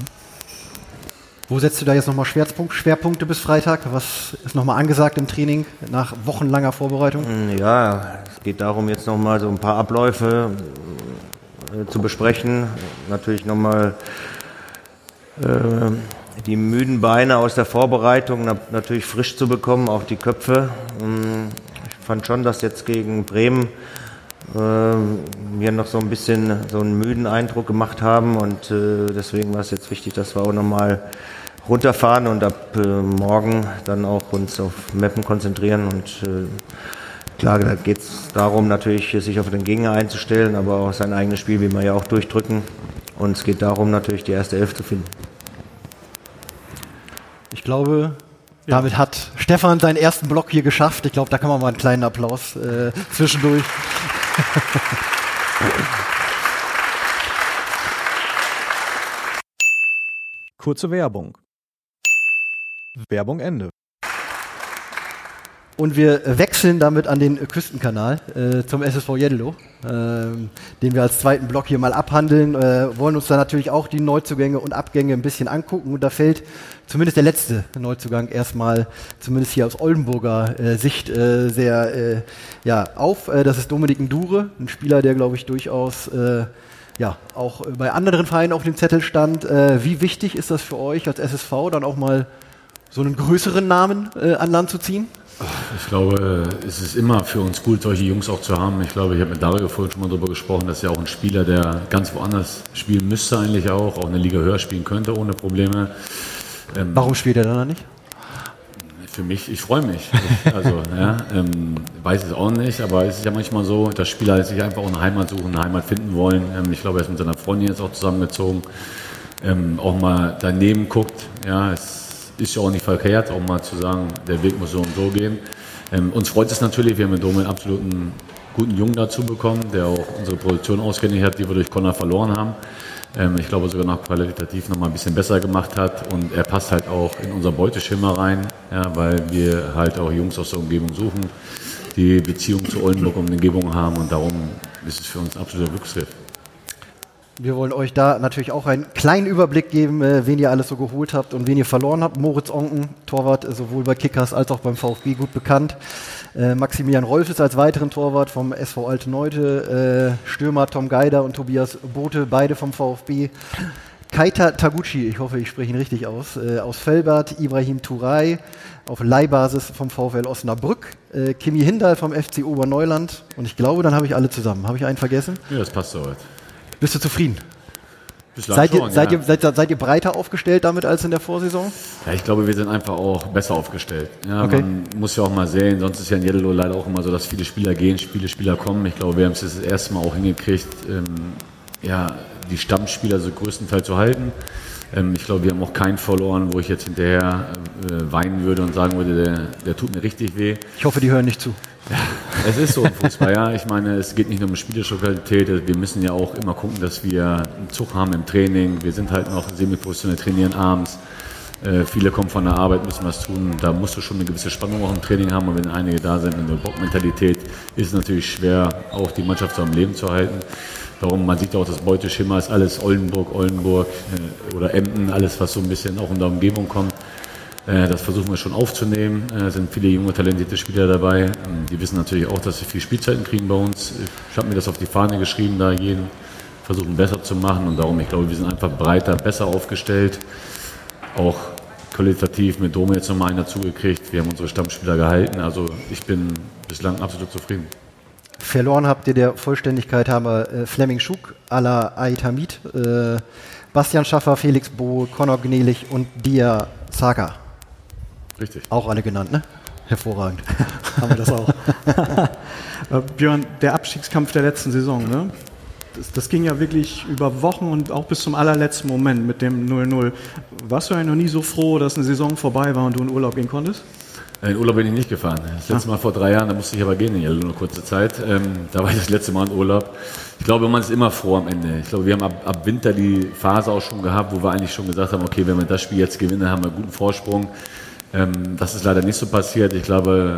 Wo setzt du da jetzt nochmal Schwerpunkte bis Freitag? Was ist nochmal angesagt im Training nach wochenlanger Vorbereitung? Ja, es geht darum, jetzt nochmal so ein paar Abläufe zu besprechen. Natürlich nochmal äh, die müden Beine aus der Vorbereitung na, natürlich frisch zu bekommen, auch die Köpfe. Ich fand schon, dass jetzt gegen Bremen äh, wir noch so ein bisschen so einen müden Eindruck gemacht haben und äh, deswegen war es jetzt wichtig, dass wir auch nochmal runterfahren und ab äh, morgen dann auch uns auf Meppen konzentrieren und äh, klar, da geht es darum, natürlich sich auf den Gegner einzustellen, aber auch sein eigenes Spiel will man ja auch durchdrücken. Und es geht darum, natürlich die erste Elf zu finden. Ich glaube, ja. damit hat Stefan seinen ersten Block hier geschafft. Ich glaube, da kann man mal einen kleinen Applaus äh, zwischendurch. Kurze Werbung. Werbung Ende. Und wir wechseln damit an den Küstenkanal äh, zum S S V Jeddelo, äh, den wir als zweiten Block hier mal abhandeln. Äh, wollen uns da natürlich auch die Neuzugänge und Abgänge ein bisschen angucken. Und da fällt zumindest der letzte Neuzugang erstmal, zumindest hier aus Oldenburger äh, Sicht, äh, sehr äh, ja, auf. Äh, das ist Dominik Ndure, ein Spieler, der, glaube ich, durchaus äh, ja, auch bei anderen Vereinen auf dem Zettel stand. Äh, wie wichtig ist das für euch als S S V, dann auch mal so einen größeren Namen äh, an Land zu ziehen? Ich glaube, es ist immer für uns gut, solche Jungs auch zu haben. Ich glaube, ich habe mit Dario vorhin schon mal darüber gesprochen, dass er auch ein Spieler, der ganz woanders spielen müsste eigentlich auch, auch eine Liga höher spielen könnte ohne Probleme. Ähm, Warum spielt er dann nicht? Für mich, ich freue mich. Ich, also, ja, ähm, weiß es auch nicht, aber es ist ja manchmal so, dass Spieler sich einfach auch eine Heimat suchen, eine Heimat finden wollen. Ähm, ich glaube, er ist mit seiner Freundin jetzt auch zusammengezogen, ähm, auch mal daneben guckt. Ja, es ist ja auch nicht verkehrt, auch mal zu sagen, der Weg muss so und so gehen. Ähm, uns freut es natürlich, wir haben mit Dome einen absoluten guten Jungen dazu bekommen, der auch unsere Produktion ausgehändigt hat, die wir durch Connor verloren haben. Ähm, ich glaube sogar noch qualitativ noch mal ein bisschen besser gemacht hat und er passt halt auch in unser Beuteschema rein, ja, weil wir halt auch Jungs aus der Umgebung suchen, die Beziehung zu Oldenburg und Umgebung haben und darum ist es für uns ein absoluter Glücksgriff. Wir wollen euch da natürlich auch einen kleinen Überblick geben, äh, wen ihr alles so geholt habt und wen ihr verloren habt. Moritz Onken, Torwart, äh, sowohl bei Kickers als auch beim VfB gut bekannt. Äh, Maximilian Rolf ist als weiteren Torwart vom S V Alte Neute. Äh, Stürmer Tom Geider und Tobias Bote, beide vom VfB. Keita Taguchi, ich hoffe, ich spreche ihn richtig aus, äh, aus Velbert. Ibrahim Turay auf Leihbasis vom VfL Osnabrück. Äh, Kimi Hindal vom F C Oberneuland. Und ich glaube, dann habe ich alle zusammen. Habe ich einen vergessen? Ja, das passt soweit. Bist du zufrieden? Bislang seid, schon, ihr, seid, ja. ihr, seid, seid ihr breiter aufgestellt damit als in der Vorsaison? Ja, ich glaube, wir sind einfach auch besser aufgestellt. Ja, okay. Man muss ja auch mal sehen, sonst ist ja in Jeddelo leider auch immer so, dass viele Spieler gehen, viele Spieler kommen. Ich glaube, wir haben es das erste Mal auch hingekriegt, ähm, ja, die Stammspieler so größtenteils zu halten. Ähm, ich glaube, wir haben auch keinen verloren, wo ich jetzt hinterher äh, weinen würde und sagen würde, der, der tut mir richtig weh. Ich hoffe, die hören nicht zu. Ja, es ist so im Fußball, ja. Ich meine, es geht nicht nur um spielerische Qualität. Wir müssen ja auch immer gucken, dass wir einen Zug haben im Training. Wir sind halt noch semi-professionell, trainieren abends. Äh, viele kommen von der Arbeit, müssen was tun. Da musst du schon eine gewisse Spannung auch im Training haben. Und wenn einige da sind mit einer Bockmentalität, ist es natürlich schwer, auch die Mannschaft so am Leben zu halten. Darum, man sieht auch, das Beuteschema ist alles Oldenburg, Oldenburg äh, oder Emden, alles, was so ein bisschen auch in der Umgebung kommt. Das versuchen wir schon aufzunehmen. Es sind viele junge, talentierte Spieler dabei. Die wissen natürlich auch, dass sie viel Spielzeiten kriegen bei uns. Ich habe mir das auf die Fahne geschrieben, da jeden versuchen besser zu machen. Und darum, ich glaube, wir sind einfach breiter, besser aufgestellt. Auch qualitativ mit Dome jetzt nochmal einen dazugekriegt. Wir haben unsere Stammspieler gehalten. Also ich bin bislang absolut zufrieden. Verloren habt ihr der Vollständigkeit haben wir äh, Flemming Schuk, Ala Ait Hamid, äh, Bastian Schaffer, Felix Bohl, Conor Gnelich und Dia Zaga. Richtig. Auch alle genannt, ne? Hervorragend. Haben wir das auch. äh, Björn, der Abstiegskampf der letzten Saison, ne? Das, das ging ja wirklich über Wochen und auch bis zum allerletzten Moment mit dem null null. Warst du eigentlich noch nie so froh, dass eine Saison vorbei war und du in Urlaub gehen konntest? In Urlaub bin ich nicht gefahren. Das letzte Mal vor drei Jahren, da musste ich aber gehen, in eine kurze Zeit. Ähm, da war ich das letzte Mal in Urlaub. Ich glaube, man ist immer froh am Ende. Ich glaube, wir haben ab, ab Winter die Phase auch schon gehabt, wo wir eigentlich schon gesagt haben, okay, wenn wir das Spiel jetzt gewinnen, haben wir einen guten Vorsprung. Ähm, das ist leider nicht so passiert. Ich glaube,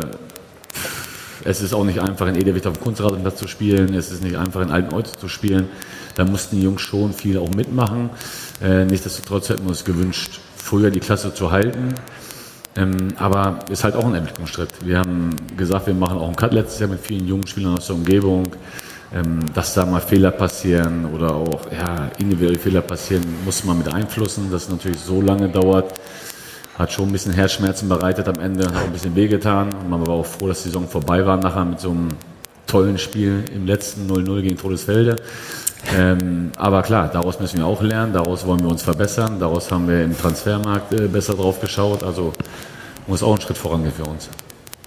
es ist auch nicht einfach, in Ederwicht auf dem Kunstrasenplatz zu spielen. Es ist nicht einfach, in Alteneute zu spielen. Da mussten die Jungs schon viel auch mitmachen. Äh, nichtsdestotrotz hätten wir uns gewünscht, früher die Klasse zu halten. Ähm, aber ist halt auch ein Entwicklungsschritt. Wir haben gesagt, wir machen auch einen Cut letztes Jahr mit vielen jungen Spielern aus der Umgebung. Ähm, dass da mal Fehler passieren oder auch ja, individuelle Fehler passieren, muss man mit einflussen. Das natürlich so lange dauert, hat schon ein bisschen Herzschmerzen bereitet am Ende, hat auch ein bisschen wehgetan. Und man war auch froh, dass die Saison vorbei war nachher mit so einem tollen Spiel im letzten null null gegen Todesfelde. Ähm, aber klar, daraus müssen wir auch lernen, daraus wollen wir uns verbessern, daraus haben wir im Transfermarkt äh, besser drauf geschaut, also muss auch ein Schritt vorangehen für uns.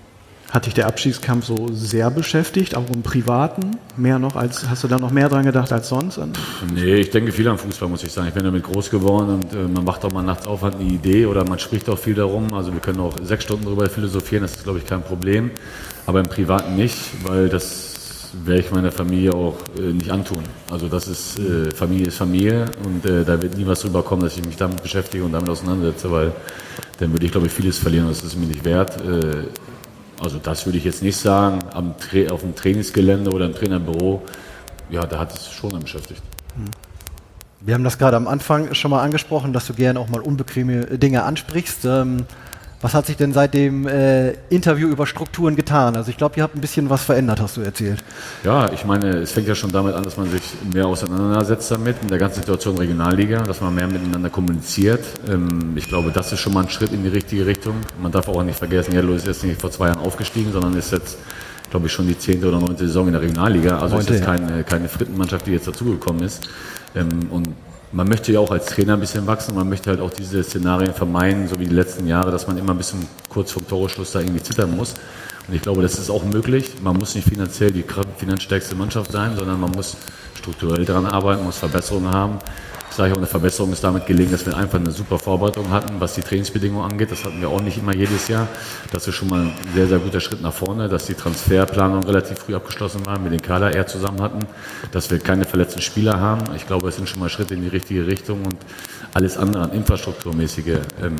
Hat dich der Abstiegskampf so sehr beschäftigt, auch im Privaten? Mehr noch als, hast du da noch mehr dran gedacht als sonst? Nee, ich denke viel am Fußball, muss ich sagen. Ich bin damit groß geworden und äh, man wacht auch mal nachts auf, hat eine Idee oder man spricht auch viel darum. Also wir können auch sechs Stunden darüber philosophieren, das ist, glaube ich, kein Problem. Aber im Privaten nicht, weil das werde ich meiner Familie auch äh, nicht antun. Also das ist, äh, Familie ist Familie und äh, da wird nie was drüber kommen, dass ich mich damit beschäftige und damit auseinandersetze, weil dann würde ich, glaube ich, vieles verlieren und das ist mir nicht wert. Äh, Also das würde ich jetzt nicht sagen, am Tra- auf dem Trainingsgelände oder im Trainerbüro, ja, da hat es schon einen beschäftigt. Wir haben das gerade am Anfang schon mal angesprochen, dass du gerne auch mal unbequeme Dinge ansprichst. Ähm, was hat sich denn seit dem äh, Interview über Strukturen getan? Also ich glaube, ihr habt ein bisschen was verändert, hast du erzählt. Ja, ich meine, es fängt ja schon damit an, dass man sich mehr auseinandersetzt damit, in der ganzen Situation Regionalliga, dass man mehr miteinander kommuniziert. Ähm, ich glaube, das ist schon mal ein Schritt in die richtige Richtung. Man darf auch nicht vergessen, Yellow ist jetzt nicht vor zwei Jahren aufgestiegen, sondern ist jetzt, glaube ich, schon die zehnte oder neunte Saison in der Regionalliga. Also Neunte, ist jetzt ja. keine, keine Frittenmannschaft, die jetzt dazugekommen ist. Ähm, und man möchte ja auch als Trainer ein bisschen wachsen, man möchte halt auch diese Szenarien vermeiden, so wie die letzten Jahre, dass man immer ein bisschen kurz vor Toreschluss da irgendwie zittern muss. Und ich glaube, das ist auch möglich. Man muss nicht finanziell die finanzstärkste Mannschaft sein, sondern man muss strukturell daran arbeiten, muss Verbesserungen haben. Ich sage auch, eine Verbesserung ist damit gelegen, dass wir einfach eine super Vorbereitung hatten, was die Trainingsbedingungen angeht. Das hatten wir auch nicht immer jedes Jahr. Das ist schon mal ein sehr, sehr guter Schritt nach vorne, dass die Transferplanung relativ früh abgeschlossen war, mit den Kader eher zusammen hatten, dass wir keine verletzten Spieler haben. Ich glaube, es sind schon mal Schritte in die richtige Richtung und alles andere an infrastrukturmäßige ähm,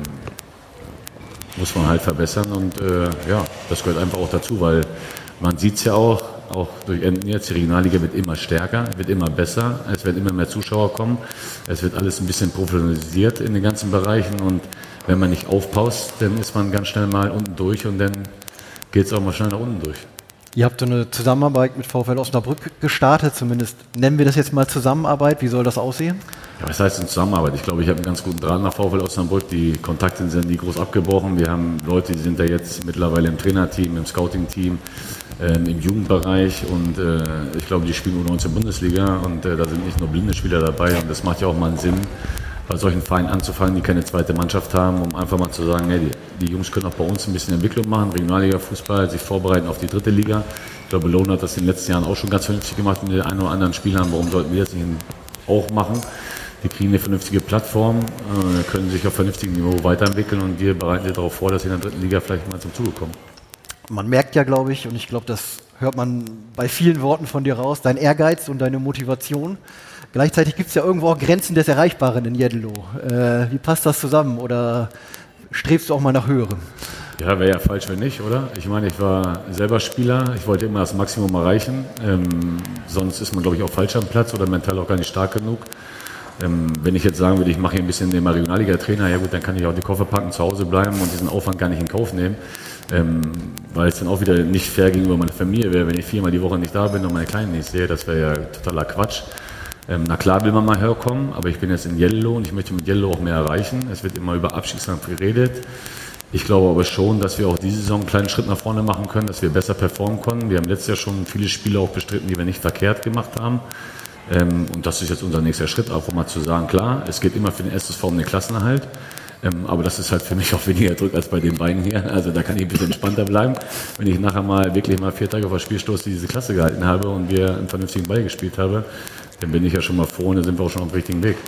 muss man halt verbessern und äh, ja, das gehört einfach auch dazu, weil man sieht es ja auch, auch durch Emden jetzt, die Regionalliga wird immer stärker, wird immer besser, es werden immer mehr Zuschauer kommen, es wird alles ein bisschen professionalisiert in den ganzen Bereichen und wenn man nicht aufpasst, dann ist man ganz schnell mal unten durch und dann geht es auch mal schnell nach unten durch. Ihr habt so eine Zusammenarbeit mit VfL Osnabrück gestartet, zumindest nennen wir das jetzt mal Zusammenarbeit. Wie soll das aussehen? Ja, was heißt denn Zusammenarbeit? Ich glaube, ich habe einen ganz guten Draht nach VfL Osnabrück. Die Kontakte sind nie groß abgebrochen. Wir haben Leute, die sind da jetzt mittlerweile im Trainerteam, im Scouting-Team, ähm, im Jugendbereich und äh, ich glaube, die spielen U neunzehn Bundesliga und äh, da sind nicht nur blinde Spieler dabei und das macht ja auch mal einen Sinn, bei solchen Vereinen anzufangen, die keine zweite Mannschaft haben, um einfach mal zu sagen, hey, die, die Jungs können auch bei uns ein bisschen Entwicklung machen, Regionalliga-Fußball, sich vorbereiten auf die dritte Liga. Ich glaube, Lohn hat das in den letzten Jahren auch schon ganz vernünftig gemacht mit den einen oder anderen Spielern. Warum sollten wir das nicht auch machen? Die kriegen eine vernünftige Plattform, äh, können sich auf vernünftigem Niveau weiterentwickeln und wir bereiten sie darauf vor, dass sie in der dritten Liga vielleicht mal zum Zuge kommen. Man merkt ja, glaube ich, und ich glaube, das hört man bei vielen Worten von dir raus, dein Ehrgeiz und deine Motivation. Gleichzeitig gibt es ja irgendwo auch Grenzen des Erreichbaren in Jeddelo. Äh, wie passt das zusammen oder strebst du auch mal nach Höherem? Ja, wäre ja falsch, wenn nicht, oder? Ich meine, ich war selber Spieler, ich wollte immer das Maximum erreichen, ähm, sonst ist man, glaube ich, auch falsch am Platz oder mental auch gar nicht stark genug. Ähm, wenn ich jetzt sagen würde, ich mache hier ein bisschen den Regionalliga-Trainer, ja gut, dann kann ich auch die Koffer packen, zu Hause bleiben und diesen Aufwand gar nicht in Kauf nehmen, ähm, weil es dann auch wieder nicht fair gegenüber meiner Familie wäre, wenn ich viermal die Woche nicht da bin und meine Kleinen nicht sehe, das wäre ja totaler Quatsch. Ähm, na klar will man mal herkommen, aber ich bin jetzt in Jeddelo und ich möchte mit Jeddelo auch mehr erreichen. Es wird immer über Abstiegskampf geredet. Ich glaube aber schon, dass wir auch diese Saison einen kleinen Schritt nach vorne machen können, dass wir besser performen können. Wir haben letztes Jahr schon viele Spiele auch bestritten, die wir nicht verkehrt gemacht haben. Ähm, und das ist jetzt unser nächster Schritt, auch mal zu sagen, klar, es geht immer für den S S V um den Klassenerhalt. Ähm, aber das ist halt für mich auch weniger Druck als bei den beiden hier. Also da kann ich ein bisschen entspannter bleiben, wenn ich nachher mal wirklich mal vier Tage vor Spielstoß diese Klasse gehalten habe und wir einen vernünftigen Ball gespielt haben. Dann bin ich ja schon mal froh und dann sind wir auch schon auf dem richtigen Weg.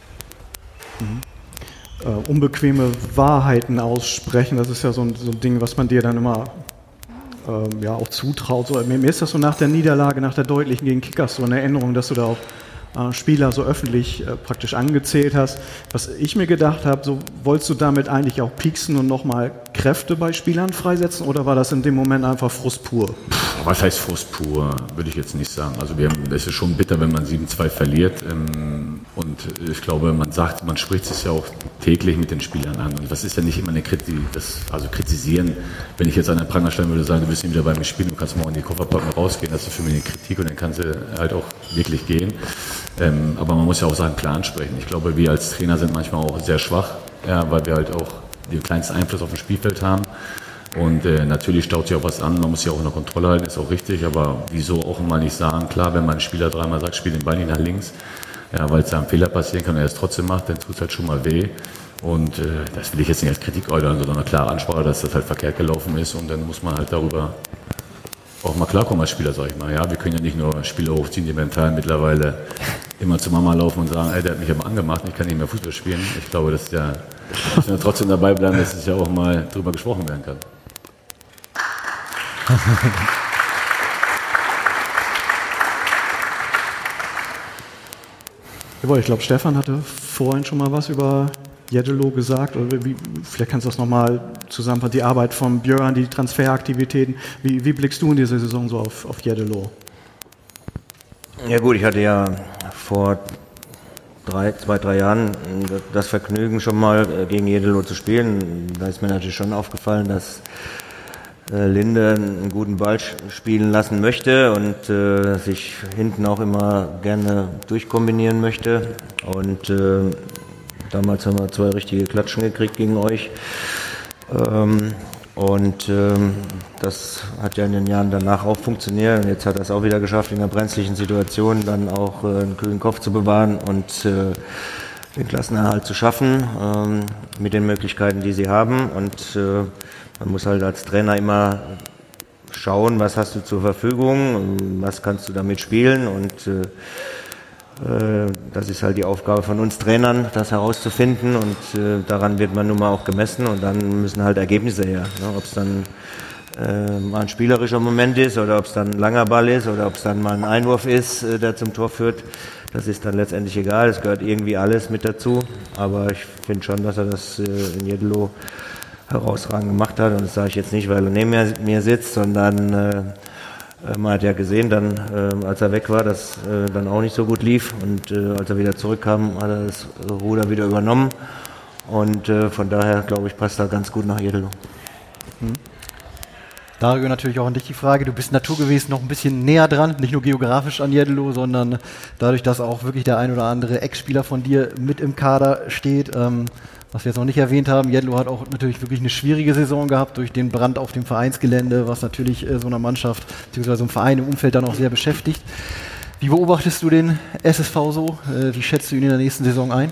Mhm. Äh, unbequeme Wahrheiten aussprechen, das ist ja so ein, so ein Ding, was man dir dann immer ähm, ja, auch zutraut. So, mir, mir ist das so nach der Niederlage, nach der deutlichen gegen Kickers so eine Erinnerung, dass du da auch äh, Spieler so öffentlich äh, praktisch angezählt hast. Was ich mir gedacht habe, so wolltest du damit eigentlich auch pieksen und nochmal Kräfte bei Spielern freisetzen oder war das in dem Moment einfach Frust pur? Was heißt Frust pur, würde ich jetzt nicht sagen. Also wir haben, es ist schon bitter, wenn man sieben zwei verliert. Ähm, und ich glaube, man sagt, man spricht es ja auch täglich mit den Spielern an. Und das ist ja nicht immer eine Kritik, das, also kritisieren. Wenn ich jetzt an den Pranger stellen würde, sagen, du bist nicht wieder bei mir spielen, du kannst morgen in die Kofferpacken rausgehen, das ist für mich eine Kritik und dann kann sie halt auch wirklich gehen. Ähm, aber man muss ja auch seinen Plan sprechen. Ich glaube, wir als Trainer sind manchmal auch sehr schwach, ja, weil wir halt auch den kleinsten Einfluss auf dem Spielfeld haben. Und äh, natürlich staut sich auch was an, man muss ja auch in der Kontrolle halten, ist auch richtig, aber wieso auch mal nicht sagen, klar, wenn man ein Spieler dreimal sagt, spiel den Ball nicht nach links, ja, weil es da ein Fehler passieren kann und er es trotzdem macht, dann tut es halt schon mal weh. Und äh, das will ich jetzt nicht als Kritik äußern, sondern eine klare Ansprache, dass das halt verkehrt gelaufen ist und dann muss man halt darüber auch mal klarkommen als Spieler, sag ich mal. Ja, wir können ja nicht nur Spieler hochziehen, die mental mittlerweile immer zu Mama laufen und sagen, ey, der hat mich aber angemacht, ich kann nicht mehr Fußball spielen. Ich glaube, dass ja, dass wir trotzdem dabei bleiben, dass es ja auch mal drüber gesprochen werden kann. Ich glaube, Stefan hatte vorhin schon mal was über Jeddelo gesagt. Oder wie, vielleicht kannst du das nochmal zusammenfassen. Die Arbeit von Björn, die Transferaktivitäten. Wie, wie blickst du in dieser Saison so auf, auf Jeddelo? Ja gut, ich hatte ja vor drei, zwei, drei Jahren das Vergnügen, schon mal gegen Jeddelo zu spielen. Da ist mir natürlich schon aufgefallen, dass Linde einen guten Ball spielen lassen möchte und äh, sich hinten auch immer gerne durchkombinieren möchte. Und äh, damals haben wir zwei richtige Klatschen gekriegt gegen euch. Ähm, und ähm, das hat ja in den Jahren danach auch funktioniert. Und jetzt hat er es auch wieder geschafft, in einer brenzlichen Situation dann auch äh, einen kühlen Kopf zu bewahren und äh, den Klassenerhalt zu schaffen, ähm, mit den Möglichkeiten, die sie haben. Und äh, man muss halt als Trainer immer schauen, was hast du zur Verfügung, was kannst du damit spielen und äh, das ist halt die Aufgabe von uns Trainern, das herauszufinden und äh, daran wird man nun mal auch gemessen und dann müssen halt Ergebnisse her. Ne? Ob es dann äh, mal ein spielerischer Moment ist oder ob es dann ein langer Ball ist oder ob es dann mal ein Einwurf ist, äh, der zum Tor führt, das ist dann letztendlich egal, es gehört irgendwie alles mit dazu, aber ich finde schon, dass er das äh, in Jeddelo herausragend gemacht hat und das sage ich jetzt nicht, weil er neben mir, mir sitzt, sondern äh, man hat ja gesehen, dann, äh, als er weg war, dass äh, dann auch nicht so gut lief und äh, als er wieder zurückkam, hat er das Ruder wieder übernommen und äh, von daher, glaube ich, passt er ganz gut nach Jeddelo. Hm. Dario, natürlich auch an dich die Frage, du bist naturgemäß noch ein bisschen näher dran, nicht nur geografisch an Jeddelo, sondern dadurch, dass auch wirklich der ein oder andere Ex-Spieler von dir mit im Kader steht, ähm, was wir jetzt noch nicht erwähnt haben, Jeddelo hat auch natürlich wirklich eine schwierige Saison gehabt durch den Brand auf dem Vereinsgelände, was natürlich äh, so einer Mannschaft bzw. so einem Verein im Umfeld dann auch sehr beschäftigt. Wie beobachtest du den S S V so? Äh, wie schätzt du ihn in der nächsten Saison ein?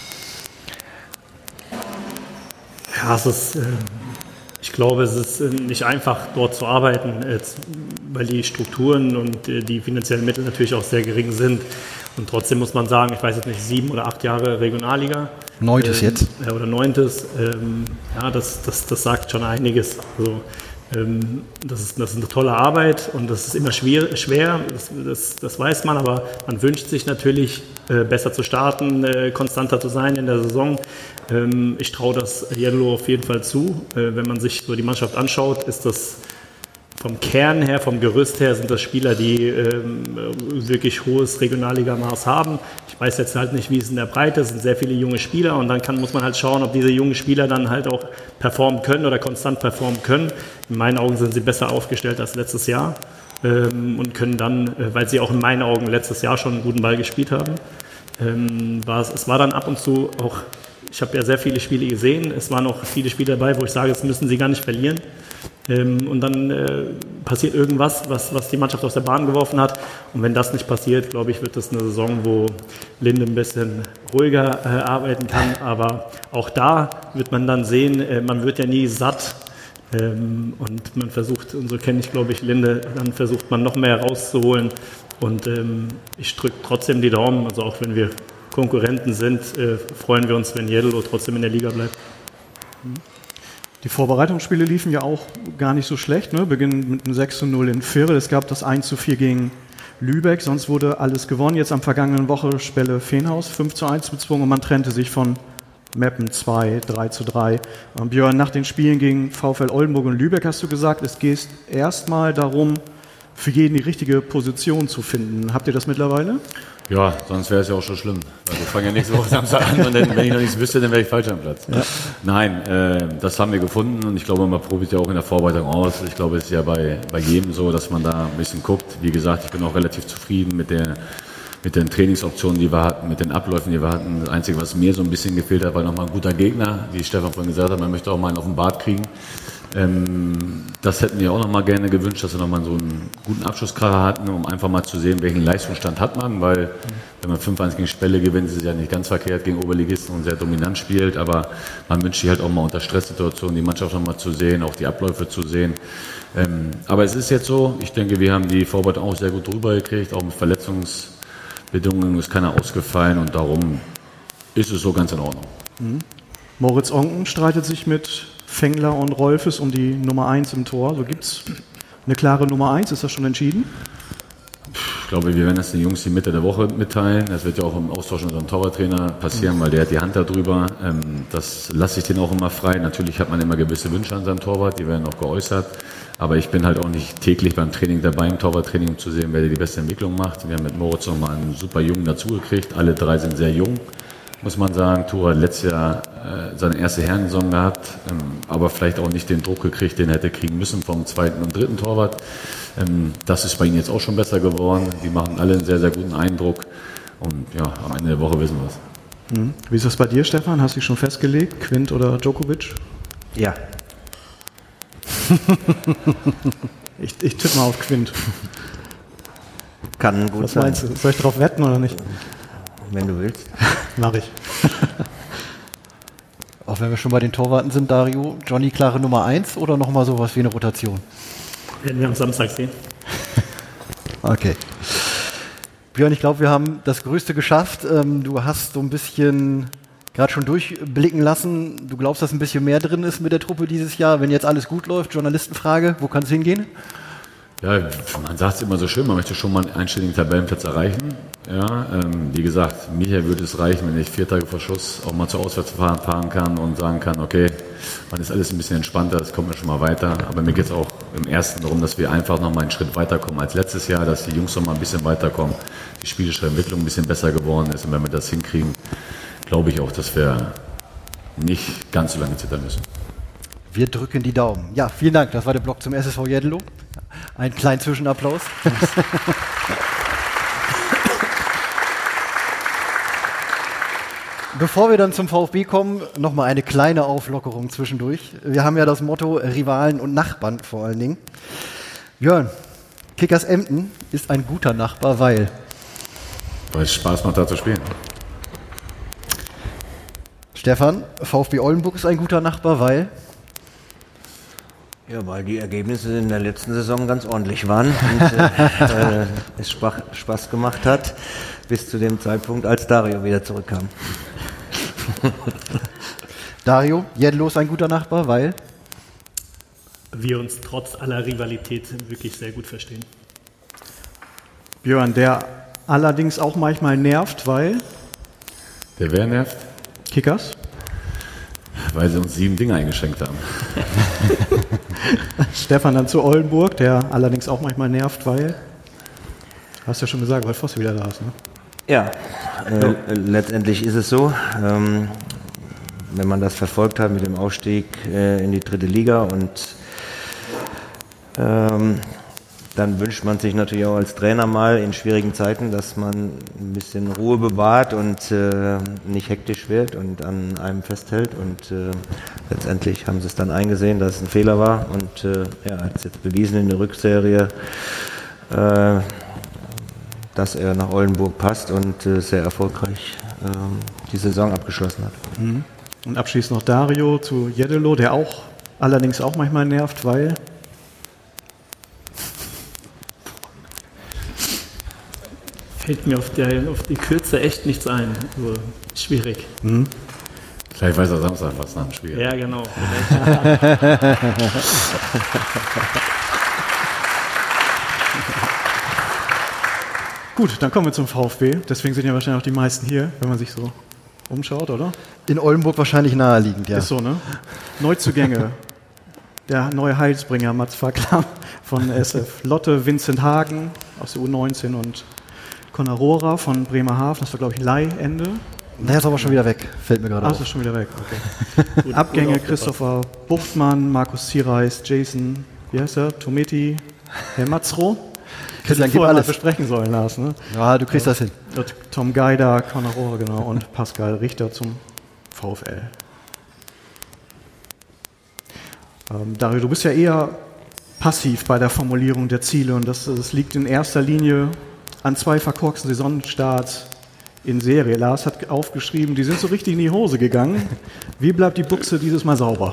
Ja, es ist, äh, ich glaube, es ist äh, nicht einfach, dort zu arbeiten, jetzt, weil die Strukturen und äh, die finanziellen Mittel natürlich auch sehr gering sind. Und trotzdem muss man sagen, ich weiß jetzt nicht, sieben oder acht Jahre Regionalliga. Neuntes ähm, jetzt. Ja, oder neuntes. Ähm, ja, das, das, das sagt schon einiges. Also, ähm, das, ist, das ist eine tolle Arbeit und das ist immer schwer, schwer das, das, das weiß man, aber man wünscht sich natürlich, äh, besser zu starten, äh, konstanter zu sein in der Saison. Ähm, ich traue das Jeddelo auf jeden Fall zu. Äh, wenn man sich so die Mannschaft anschaut, ist das vom Kern her, vom Gerüst her sind das Spieler, die ähm, wirklich hohes Regionalliga-Maß haben. Ich weiß jetzt halt nicht, wie es in der Breite ist. Es sind sehr viele junge Spieler und dann kann, muss man halt schauen, ob diese jungen Spieler dann halt auch performen können oder konstant performen können. In meinen Augen sind sie besser aufgestellt als letztes Jahr ähm, und können dann, äh, weil sie auch in meinen Augen letztes Jahr schon einen guten Ball gespielt haben, ähm, war es, es war dann ab und zu auch, ich habe ja sehr viele Spiele gesehen, es waren auch viele Spiele dabei, wo ich sage, das müssen sie gar nicht verlieren. Ähm, und dann äh, passiert irgendwas, was, was die Mannschaft aus der Bahn geworfen hat. Und wenn das nicht passiert, glaube ich, wird das eine Saison, wo Linde ein bisschen ruhiger äh, arbeiten kann. Aber auch da wird man dann sehen, äh, man wird ja nie satt. Ähm, und man versucht, und so kenne ich, glaube ich, Linde, dann versucht man noch mehr rauszuholen. Und ähm, ich drücke trotzdem die Daumen, also auch wenn wir Konkurrenten sind, äh, freuen wir uns, wenn Jeddelo trotzdem in der Liga bleibt. Die Vorbereitungsspiele liefen ja auch gar nicht so schlecht, ne? Beginnen mit einem sechs zu null in Virel. Es gab das eins zu vier gegen Lübeck, sonst wurde alles gewonnen. Jetzt am vergangenen Woche Spelle Feenhaus fünf zu eins bezwungen und man trennte sich von Meppen zwei, drei zu drei. Und Björn, nach den Spielen gegen VfL Oldenburg und Lübeck hast du gesagt, es geht erstmal darum, für jeden die richtige Position zu finden. Habt ihr das mittlerweile? Ja, sonst wäre es ja auch schon schlimm. Also wir fangen ja nächste Woche Samstag an und dann, wenn ich noch nichts wüsste, dann wäre ich falsch am Platz. Ja. Nein, äh, das haben wir gefunden und ich glaube, man probiert ja auch in der Vorbereitung aus. Ich glaube, es ist ja bei, bei jedem so, dass man da ein bisschen guckt. Wie gesagt, ich bin auch relativ zufrieden mit der mit den Trainingsoptionen, die wir hatten, mit den Abläufen, die wir hatten. Das Einzige, was mir so ein bisschen gefehlt hat, war nochmal ein guter Gegner. Wie Stefan vorhin gesagt hat, man möchte auch mal einen auf den Bart kriegen. Ähm, das hätten wir auch noch mal gerne gewünscht, dass wir noch mal so einen guten Abschlusskracher hatten, um einfach mal zu sehen, welchen Leistungsstand hat man, weil wenn man fünf eins gegen Spelle gewinnt, ist es ja nicht ganz verkehrt gegen Oberligisten und sehr dominant spielt, aber man wünscht sich halt auch mal unter Stresssituationen die Mannschaft noch mal zu sehen, auch die Abläufe zu sehen. Ähm, aber es ist jetzt so, ich denke, wir haben die Vorbereitung auch sehr gut drüber gekriegt, auch mit Verletzungsbedingungen ist keiner ausgefallen und darum ist es so ganz in Ordnung. Mhm. Moritz Onken streitet sich mit Fengler und Rolfes um die Nummer eins im Tor. So gibt es eine klare Nummer eins, ist das schon entschieden? Ich glaube, wir werden das den Jungs die Mitte der Woche mitteilen. Das wird ja auch im Austausch mit unserem Torwarttrainer passieren, weil der hat die Hand darüber. Das lasse ich den auch immer frei. Natürlich hat man immer gewisse Wünsche an seinem Torwart, die werden auch geäußert. Aber ich bin halt auch nicht täglich beim Training dabei, im Torwarttraining, um zu sehen, wer die beste Entwicklung macht. Wir haben mit Moritz nochmal einen super Jungen dazugekriegt. Alle drei sind sehr jung, muss man sagen. Tura hat letztes Jahr äh, seine erste Herrensaison gehabt, ähm, aber vielleicht auch nicht den Druck gekriegt, den er hätte kriegen müssen vom zweiten und dritten Torwart. Ähm, das ist bei ihnen jetzt auch schon besser geworden. Die machen alle einen sehr, sehr guten Eindruck. Und ja, am Ende der Woche wissen wir es. Mhm. Wie ist das bei dir, Stefan? Hast du dich schon festgelegt? Quint oder Djokovic? Ja. ich, ich tippe mal auf Quint. Kann gut Was sein. meinst du? Soll ich drauf wetten oder nicht? Wenn du willst. Mach ich. Auch wenn wir schon bei den Torwarten sind, Dario, Johnny klare Nummer eins oder nochmal sowas wie eine Rotation? Werden wir am Samstag sehen. Okay. Björn, ich glaube, wir haben das Größte geschafft. Ähm, du hast so ein bisschen gerade schon durchblicken lassen. Du glaubst, dass ein bisschen mehr drin ist mit der Truppe dieses Jahr. Wenn jetzt alles gut läuft, Journalistenfrage, wo kann es hingehen? Ja, man sagt es immer so schön, man möchte schon mal einen einstelligen Tabellenplatz erreichen. Ja, ähm, wie gesagt, mir würde es reichen, wenn ich vier Tage vor Schuss auch mal zur Auswärtsfahrt fahren kann und sagen kann, okay, man ist alles ein bisschen entspannter, es kommt mir schon mal weiter. Aber mir geht es auch im Ersten darum, dass wir einfach noch mal einen Schritt weiterkommen als letztes Jahr, dass die Jungs noch mal ein bisschen weiterkommen, die spielische Entwicklung ein bisschen besser geworden ist. Und wenn wir das hinkriegen, glaube ich auch, dass wir nicht ganz so lange zittern müssen. Wir drücken die Daumen. Ja, vielen Dank. Das war der Blog zum S S V Jeddelo. Ein kleinen Zwischenapplaus. Bevor wir dann zum VfB kommen, nochmal eine kleine Auflockerung zwischendurch. Wir haben ja das Motto Rivalen und Nachbarn vor allen Dingen. Jörn, Kickers Emden ist ein guter Nachbar, weil... Weil es Spaß macht, da zu spielen. Stefan, VfB Oldenburg ist ein guter Nachbar, weil... Ja, weil die Ergebnisse in der letzten Saison ganz ordentlich waren und äh, äh, es Spaß, Spaß gemacht hat, bis zu dem Zeitpunkt, als Dario wieder zurückkam. Dario, Jeddelo ist ein guter Nachbar, weil... Wir uns trotz aller Rivalität wirklich sehr gut verstehen. Björn, der allerdings auch manchmal nervt, weil... Der wer nervt? Kickers? Weil sie uns sieben Dinge eingeschenkt haben. Stefan dann zu Oldenburg, der allerdings auch manchmal nervt, weil... Hast du ja schon gesagt, weil Voss wieder da ist, ne? Ja, äh, letztendlich ist es so, ähm, wenn man das verfolgt hat mit dem Aufstieg äh, in die dritte Liga und ähm, dann wünscht man sich natürlich auch als Trainer mal in schwierigen Zeiten, dass man ein bisschen Ruhe bewahrt und äh, nicht hektisch wird und an einem festhält. Und äh, letztendlich haben sie es dann eingesehen, dass es ein Fehler war. Und äh, ja, er hat es jetzt bewiesen in der Rückserie, äh, dass er nach Oldenburg passt und äh, sehr erfolgreich äh, die Saison abgeschlossen hat. Mhm. Und abschließend noch Dario zu Jeddelo, der auch allerdings auch manchmal nervt, weil... Fällt mir auf, der, auf die Kürze echt nichts ein. Also, schwierig. Mhm. Vielleicht weiß er Samstag was nach dem Spiel. Ja, genau. Gut, dann kommen wir zum VfB. Deswegen sind ja wahrscheinlich auch die meisten hier, wenn man sich so umschaut, oder? In Oldenburg wahrscheinlich naheliegend, ja. Ist so, ne? Neuzugänge. Der neue Heilsbringer Mats Faklam von S F Lotte, Vincent Hagen aus der U neunzehn und Conarora von Bremerhaven. Das war, glaube ich, ein Leihende. Der ist aber schon wieder weg, fällt mir gerade Ach, auf. ist schon wieder weg. Okay. Gut, Abgänge Christopher Buchtmann, Markus Ziereis, Jason, wie heißt er? Tometi, Herr Matzro. Christian, gib gib alles alles. Besprechen sollen, Lars. Ne? Ja, du kriegst das hin. Tom Geider, Conarora, genau, und Pascal Richter zum VfL. Ähm, Dario, du bist ja eher passiv bei der Formulierung der Ziele und das, das liegt in erster Linie an zwei verkorksten Saisonstarts in Serie. Lars hat aufgeschrieben, die sind so richtig in die Hose gegangen. Wie bleibt die Buchse dieses Mal sauber?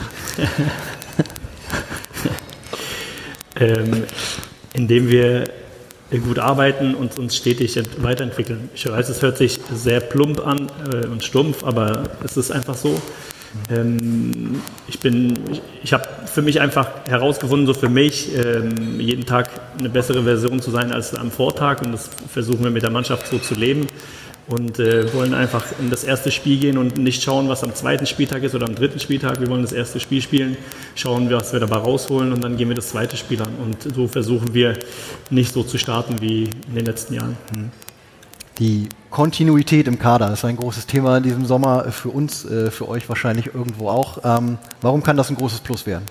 ähm, indem wir gut arbeiten und uns stetig weiterentwickeln. Ich weiß, es hört sich sehr plump an äh, und stumpf, aber es ist einfach so. Ähm, ich bin, ich, ich habe für mich einfach herausgefunden, so für mich, ähm, jeden Tag eine bessere Version zu sein als am Vortag und das versuchen wir mit der Mannschaft so zu leben und äh, wollen einfach in das erste Spiel gehen und nicht schauen, was am zweiten Spieltag ist oder am dritten Spieltag. Wir wollen das erste Spiel spielen, schauen, was wir dabei rausholen und dann gehen wir das zweite Spiel an und so versuchen wir nicht so zu starten wie in den letzten Jahren. Die Kontinuität im Kader ist ein großes Thema in diesem Sommer, für uns, für euch wahrscheinlich irgendwo auch. Ähm, warum kann das ein großes Plus werden?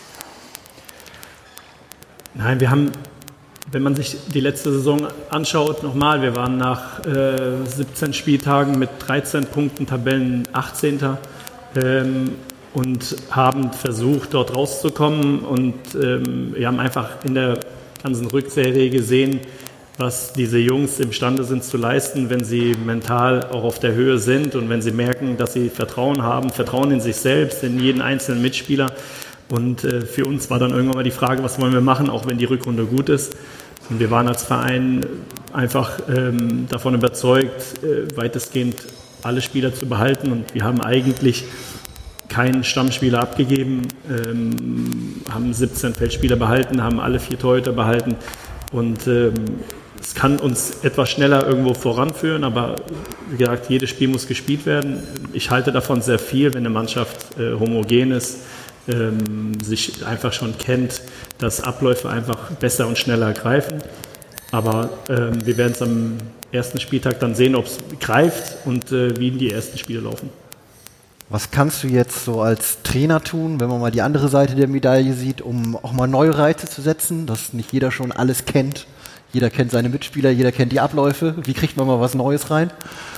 Nein, wir haben, wenn man sich die letzte Saison anschaut, nochmal, wir waren nach äh, siebzehn Spieltagen mit dreizehn Punkten Tabellen achtzehnter Ähm, und haben versucht, dort rauszukommen und ähm, wir haben einfach in der ganzen Rückserie gesehen, was diese Jungs imstande sind zu leisten, wenn sie mental auch auf der Höhe sind und wenn sie merken, dass sie Vertrauen haben, Vertrauen in sich selbst, in jeden einzelnen Mitspieler. Und äh, für uns war dann irgendwann mal die Frage, was wollen wir machen, auch wenn die Rückrunde gut ist. Und wir waren als Verein einfach ähm, davon überzeugt, äh, weitestgehend alle Spieler zu behalten. Und wir haben eigentlich keinen Stammspieler abgegeben, ähm, haben siebzehn Feldspieler behalten, haben alle vier Torhüter behalten. Und ähm, es kann uns etwas schneller irgendwo voranführen, aber wie gesagt, jedes Spiel muss gespielt werden. Ich halte davon sehr viel, wenn eine Mannschaft äh, homogen ist, ähm, sich einfach schon kennt, dass Abläufe einfach besser und schneller greifen. Aber ähm, wir werden es am ersten Spieltag dann sehen, ob es greift und äh, wie die ersten Spiele laufen. Was kannst du jetzt so als Trainer tun, wenn man mal die andere Seite der Medaille sieht, um auch mal neue Reize zu setzen, dass nicht jeder schon alles kennt? Jeder kennt seine Mitspieler, jeder kennt die Abläufe. Wie kriegt man mal was Neues rein?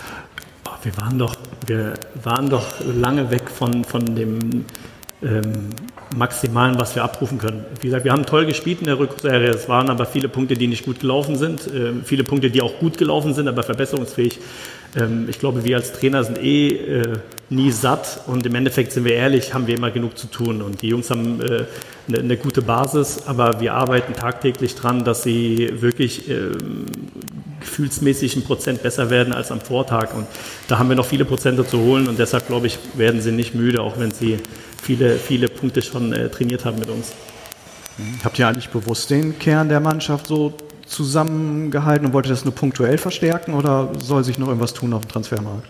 Wir waren doch, wir waren doch lange weg von, von dem ähm, Maximalen, was wir abrufen können. Wie gesagt, wir haben toll gespielt in der Rückserie. Es waren aber viele Punkte, die nicht gut gelaufen sind. Äh, viele Punkte, die auch gut gelaufen sind, aber verbesserungsfähig. Ähm, ich glaube, wir als Trainer sind eh äh, nie satt und im Endeffekt, sind wir ehrlich, haben wir immer genug zu tun. Und die Jungs haben äh, eine, eine gute Basis, aber wir arbeiten tagtäglich dran, dass sie wirklich äh, gefühlsmäßig ein Prozent besser werden als am Vortag. Und da haben wir noch viele Prozente zu holen und deshalb, glaube ich, werden sie nicht müde, auch wenn sie viele, viele Punkte schon äh, trainiert haben mit uns. Habt ihr eigentlich bewusst den Kern der Mannschaft so zusammengehalten und wollt ihr das nur punktuell verstärken oder soll sich noch irgendwas tun auf dem Transfermarkt?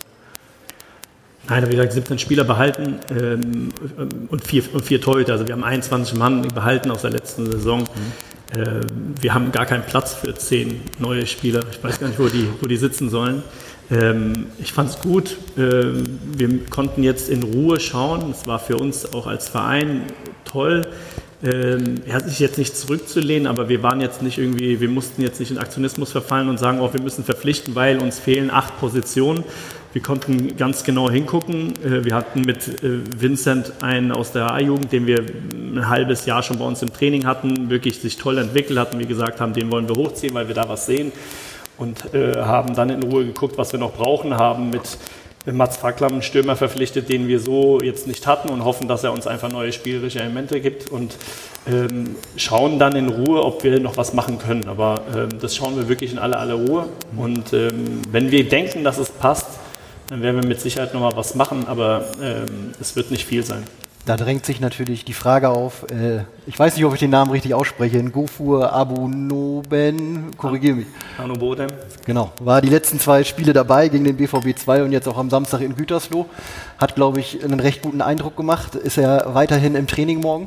Nein, wie gesagt, siebzehn Spieler behalten ähm, und, vier, und vier Torhüter. Also wir haben einundzwanzig Mann behalten aus der letzten Saison. Mhm. Äh, wir haben gar keinen Platz für zehn neue Spieler. Ich weiß gar nicht, wo die, wo die sitzen sollen. Ähm, ich fand es gut. Ähm, wir konnten jetzt in Ruhe schauen. Es war für uns auch als Verein toll. Ähm, er hat sich jetzt nicht zurückzulehnen, aber wir waren jetzt nicht irgendwie, wir mussten jetzt nicht in Aktionismus verfallen und sagen, oh, wir müssen verpflichten, weil uns fehlen acht Positionen. Wir konnten ganz genau hingucken. Äh, wir hatten mit äh, Vincent einen aus der A-Jugend, den wir ein halbes Jahr schon bei uns im Training hatten, wirklich sich toll entwickelt hatten. Wir gesagt haben, den wollen wir hochziehen, weil wir da was sehen. Und äh, haben dann in Ruhe geguckt, was wir noch brauchen, haben mit Mats Facklam einen Stürmer verpflichtet, den wir so jetzt nicht hatten und hoffen, dass er uns einfach neue spielerische Elemente gibt und ähm, schauen dann in Ruhe, ob wir noch was machen können. Aber ähm, das schauen wir wirklich in aller, aller Ruhe. Und ähm, wenn wir denken, dass es passt, dann werden wir mit Sicherheit noch mal was machen, aber ähm, es wird nicht viel sein. Da drängt sich natürlich die Frage auf, äh, ich weiß nicht, ob ich den Namen richtig ausspreche, Ngofur Abunoben, korrigiere mich. Anobodem. Genau, war die letzten zwei Spiele dabei gegen den B V B zwei und jetzt auch am Samstag in Gütersloh. Hat, glaube ich, einen recht guten Eindruck gemacht. Ist er weiterhin im Training morgen?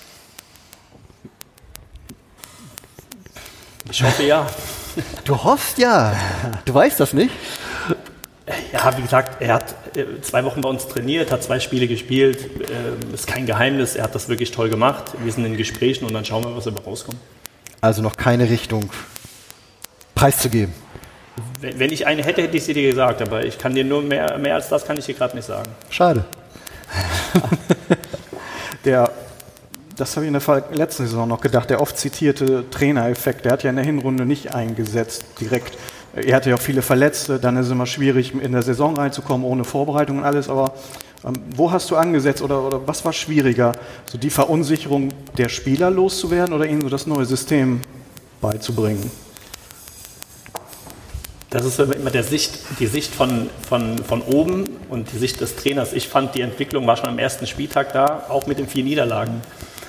Ich hoffe, ja. Du hoffst ja. Du weißt das nicht? Ja, wie gesagt, er hat zwei Wochen bei uns trainiert, hat zwei Spiele gespielt. Ist kein Geheimnis, er hat das wirklich toll gemacht. Wir sind in Gesprächen und dann schauen wir, was dabei rauskommt. Also noch keine Richtung preiszugeben. Wenn ich eine hätte, hätte ich sie dir gesagt, aber ich kann dir nur mehr, mehr als das kann ich dir gerade nicht sagen. Schade. Der das habe ich in der letzten Saison noch gedacht, der oft zitierte Trainereffekt, der hat ja in der Hinrunde nicht eingesetzt direkt. Er hatte ja auch viele Verletzte, dann ist es immer schwierig, in der Saison reinzukommen, ohne Vorbereitung und alles, aber ähm, wo hast du angesetzt oder, oder was war schwieriger? So die Verunsicherung der Spieler loszuwerden oder ihnen so das neue System beizubringen? Das ist immer der Sicht, die Sicht von, von, von oben und die Sicht des Trainers. Ich fand, die Entwicklung war schon am ersten Spieltag da, auch mit den vier Niederlagen.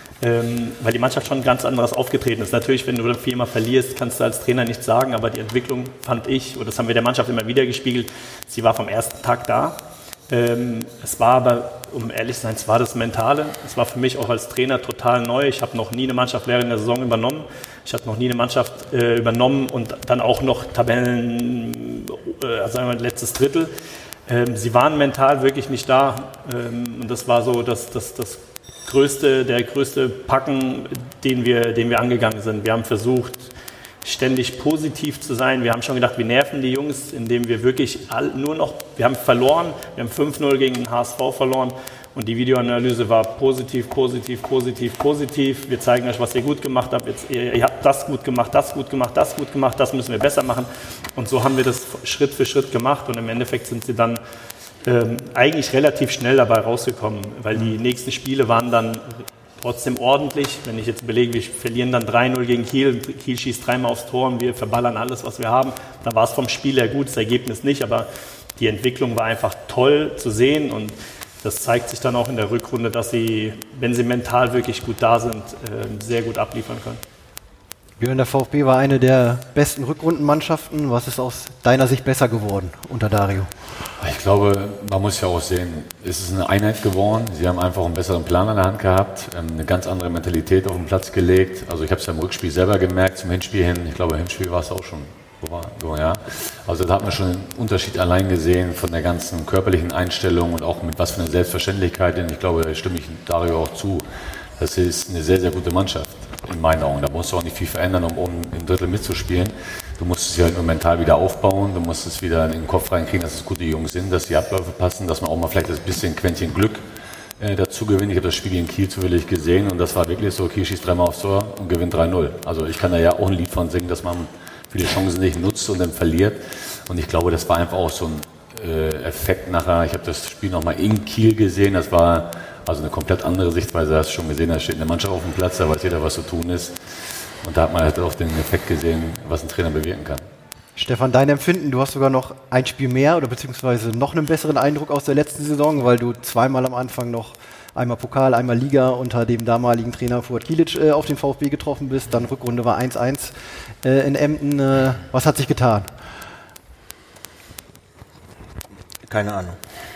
Ähm, weil die Mannschaft schon ganz anderes aufgetreten ist. Natürlich, wenn du dann viermal verlierst, kannst du als Trainer nichts sagen, aber die Entwicklung fand ich, und das haben wir der Mannschaft immer wieder gespiegelt, sie war vom ersten Tag da. Ähm, es war aber, um ehrlich zu sein, es war das Mentale. Es war für mich auch als Trainer total neu. Ich habe noch nie eine Mannschaft während der Saison übernommen. Ich habe noch nie eine Mannschaft äh, übernommen und dann auch noch Tabellen, äh, sagen wir mal, letztes Drittel. Ähm, sie waren mental wirklich nicht da. Ähm, und das war so das, das, das größte, der größte Packen, den wir, den wir angegangen sind. Wir haben versucht, ständig positiv zu sein. Wir haben schon gedacht, wir nerven die Jungs, indem wir wirklich all, nur noch, wir haben verloren, wir haben fünf null gegen den H S V verloren und die Videoanalyse war positiv, positiv, positiv, positiv. Wir zeigen euch, was ihr gut gemacht habt. Jetzt, ihr, ihr habt das gut gemacht, das gut gemacht, das gut gemacht, das müssen wir besser machen. Und so haben wir das Schritt für Schritt gemacht und im Endeffekt sind sie dann ähm, eigentlich relativ schnell dabei rausgekommen, weil die nächsten Spiele waren dann trotzdem ordentlich. Wenn ich jetzt belege, wir verlieren dann drei null gegen Kiel, Kiel schießt dreimal aufs Tor und wir verballern alles, was wir haben, dann war es vom Spiel her gut, das Ergebnis nicht, aber die Entwicklung war einfach toll zu sehen und das zeigt sich dann auch in der Rückrunde, dass sie, wenn sie mental wirklich gut da sind, sehr gut abliefern können. Björn, der VfB war eine der besten Rückrundenmannschaften. Was ist aus deiner Sicht besser geworden unter Dario? Ich glaube, man muss ja auch sehen, es ist eine Einheit geworden. Sie haben einfach einen besseren Plan an der Hand gehabt, eine ganz andere Mentalität auf den Platz gelegt. Also ich habe es ja im Rückspiel selber gemerkt, zum Hinspiel hin. Ich glaube, im Hinspiel war es auch schon so, ja. Also da hat man schon einen Unterschied allein gesehen von der ganzen körperlichen Einstellung und auch mit was für einer Selbstverständlichkeit. Denn ich glaube, da stimme ich Dario auch zu. Das ist eine sehr, sehr gute Mannschaft in meinen Augen. Da musst du auch nicht viel verändern, um oben im Drittel mitzuspielen. Du musst es ja halt nur mental wieder aufbauen, du musst es wieder in den Kopf reinkriegen, dass es gute Jungs sind, dass die Abläufe passen, dass man auch mal vielleicht ein bisschen Quäntchen Glück äh, dazu gewinnt. Ich habe das Spiel gegen Kiel zufällig gesehen und das war wirklich so, Kiel schießt dreimal aufs Tor und gewinnt drei null. Also ich kann da ja auch ein Lied von singen, dass man viele Chancen nicht nutzt und dann verliert. Und ich glaube, das war einfach auch so ein äh, Effekt nachher. Ich habe das Spiel nochmal in Kiel gesehen, das war also eine komplett andere Sichtweise, hast du schon gesehen, da steht eine Mannschaft auf dem Platz, da weiß jeder, was zu tun ist. Und da hat man halt auch den Effekt gesehen, was ein Trainer bewirken kann. Stefan, dein Empfinden, du hast sogar noch ein Spiel mehr oder beziehungsweise noch einen besseren Eindruck aus der letzten Saison, weil du zweimal am Anfang noch einmal Pokal, einmal Liga unter dem damaligen Trainer Fuad Kilic äh, auf den VfB getroffen bist. Dann Rückrunde war eins eins äh, in Emden. Äh, was hat sich getan? Keine Ahnung.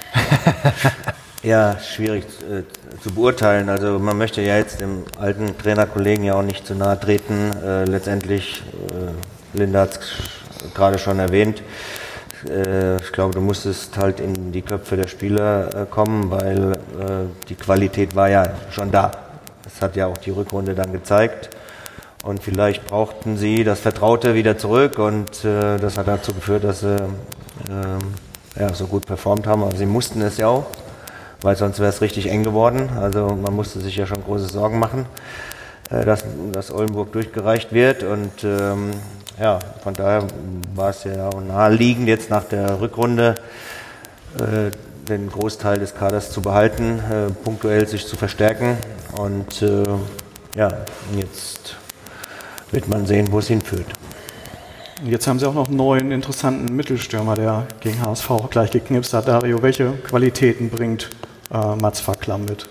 Ja, schwierig äh, zu beurteilen. Also man möchte ja jetzt dem alten Trainerkollegen ja auch nicht zu nahe treten. Äh, letztendlich, äh, Linda hat es gerade schon erwähnt, äh, ich glaube, du musstest halt in die Köpfe der Spieler äh, kommen, weil äh, die Qualität war ja schon da. Das hat ja auch die Rückrunde dann gezeigt. Und vielleicht brauchten sie das Vertraute wieder zurück und äh, das hat dazu geführt, dass sie äh, ja, so gut performt haben. Aber sie mussten es ja auch, weil sonst wäre es richtig eng geworden. Also man musste sich ja schon große Sorgen machen, äh, dass, dass Oldenburg durchgereicht wird. Und ähm, ja, von daher war es ja auch naheliegend, jetzt nach der Rückrunde äh, den Großteil des Kaders zu behalten, äh, punktuell sich zu verstärken. Und äh, ja, jetzt wird man sehen, wo es hinführt. Jetzt haben sie auch noch einen neuen, interessanten Mittelstürmer, der gegen H S V gleich geknipst hat. Dario, welche Qualitäten bringt äh, Mats Facklam mit?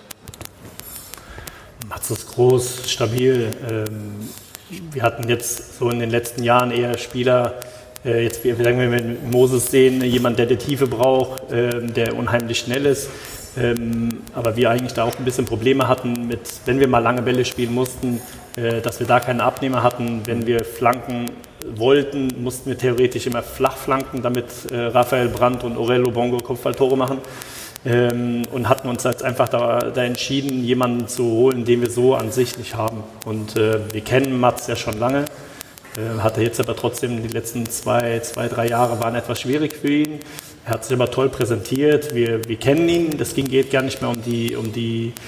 Mats ist groß, stabil. Ähm, wir hatten jetzt so in den letzten Jahren eher Spieler, äh, jetzt wie sagen wir mit Moses sehen, jemand, der die Tiefe braucht, äh, der unheimlich schnell ist. Ähm, aber wir eigentlich da auch ein bisschen Probleme hatten, mit, wenn wir mal lange Bälle spielen mussten, äh, dass wir da keine Abnehmer hatten. Wenn wir flanken wollten, mussten wir theoretisch immer flach flanken, damit äh, Raphael Brandt und Aurelio Bongo Kopfballtore machen. Ähm, und hatten uns jetzt einfach da, da entschieden, jemanden zu holen, den wir so an sich nicht haben. Und äh, wir kennen Mats ja schon lange, äh, hatte jetzt aber trotzdem die letzten zwei, zwei, drei Jahre waren etwas schwierig für ihn. Er hat sich aber toll präsentiert, wir, wir kennen ihn, das ging, geht gar nicht mehr um die, um die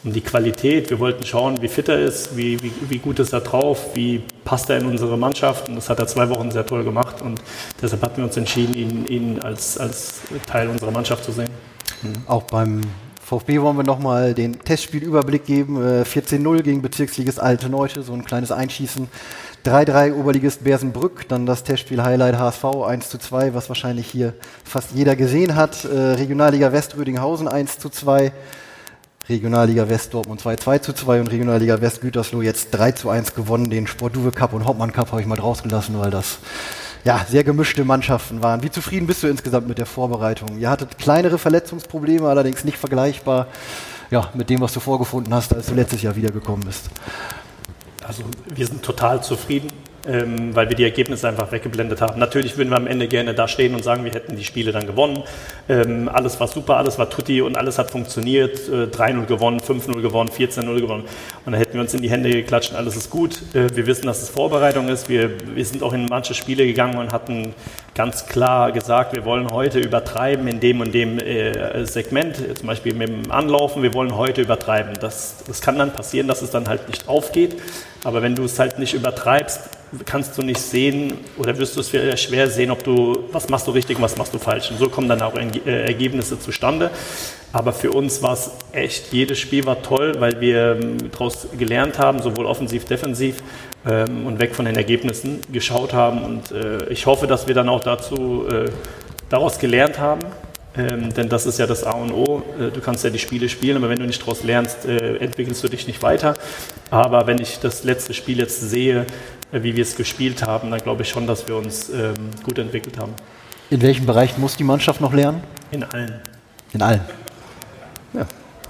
um die Qualität. Wir wollten schauen, wie fit er ist, wie, wie, wie gut ist er drauf, wie passt er in unsere Mannschaft. Und das hat er zwei Wochen sehr toll gemacht. Und deshalb hatten wir uns entschieden, ihn, ihn als, als Teil unserer Mannschaft zu sehen. Mhm. Auch beim VfB wollen wir nochmal den Testspielüberblick geben. vierzehn null gegen Bezirksligist Alteneute, so ein kleines Einschießen. drei drei Oberligist Bersenbrück, dann das Testspiel-Highlight H S V eins zu zwei, was wahrscheinlich hier fast jeder gesehen hat. Äh, Regionalliga West Rödinghausen eins zu zwei, Regionalliga West Dortmund zwei zu zwei und Regionalliga West Gütersloh jetzt drei zu eins gewonnen. Den Sportduwe Cup und Hauptmann Cup habe ich mal rausgelassen, weil das ja sehr gemischte Mannschaften waren. Wie zufrieden bist du insgesamt mit der Vorbereitung? Ihr hattet kleinere Verletzungsprobleme, allerdings nicht vergleichbar ja, mit dem, was du vorgefunden hast, als du letztes Jahr wiedergekommen bist. Also wir sind total zufrieden, ähm, weil wir die Ergebnisse einfach weggeblendet haben. Natürlich würden wir am Ende gerne da stehen und sagen, wir hätten die Spiele dann gewonnen. Ähm, alles war super, alles war tutti und alles hat funktioniert. Äh, drei null gewonnen, fünf null gewonnen, vierzehn null gewonnen. Und dann hätten wir uns in die Hände geklatscht und alles ist gut. Äh, wir wissen, dass es Vorbereitung ist. Wir, wir sind auch in manche Spiele gegangen und hatten ganz klar gesagt, wir wollen heute übertreiben in dem und dem äh, Segment, zum Beispiel mit dem Anlaufen, wir wollen heute übertreiben. Das, das kann dann passieren, dass es dann halt nicht aufgeht. Aber wenn du es halt nicht übertreibst, kannst du nicht sehen oder wirst du es schwer sehen, ob du, was machst du richtig und was machst du falsch. Und so kommen dann auch Ergebnisse zustande. Aber für uns war es echt, jedes Spiel war toll, weil wir daraus gelernt haben, sowohl offensiv, defensiv ähm, und weg von den Ergebnissen geschaut haben. Und äh, ich hoffe, dass wir dann auch dazu, äh, daraus gelernt haben. Ähm, denn das ist ja das A und O. Äh, du kannst ja die Spiele spielen, aber wenn du nicht daraus lernst, äh, entwickelst du dich nicht weiter. Aber wenn ich das letzte Spiel jetzt sehe, äh, wie wir es gespielt haben, dann glaube ich schon, dass wir uns ähm, gut entwickelt haben. In welchem Bereich muss die Mannschaft noch lernen? In allen. In allen. Ja.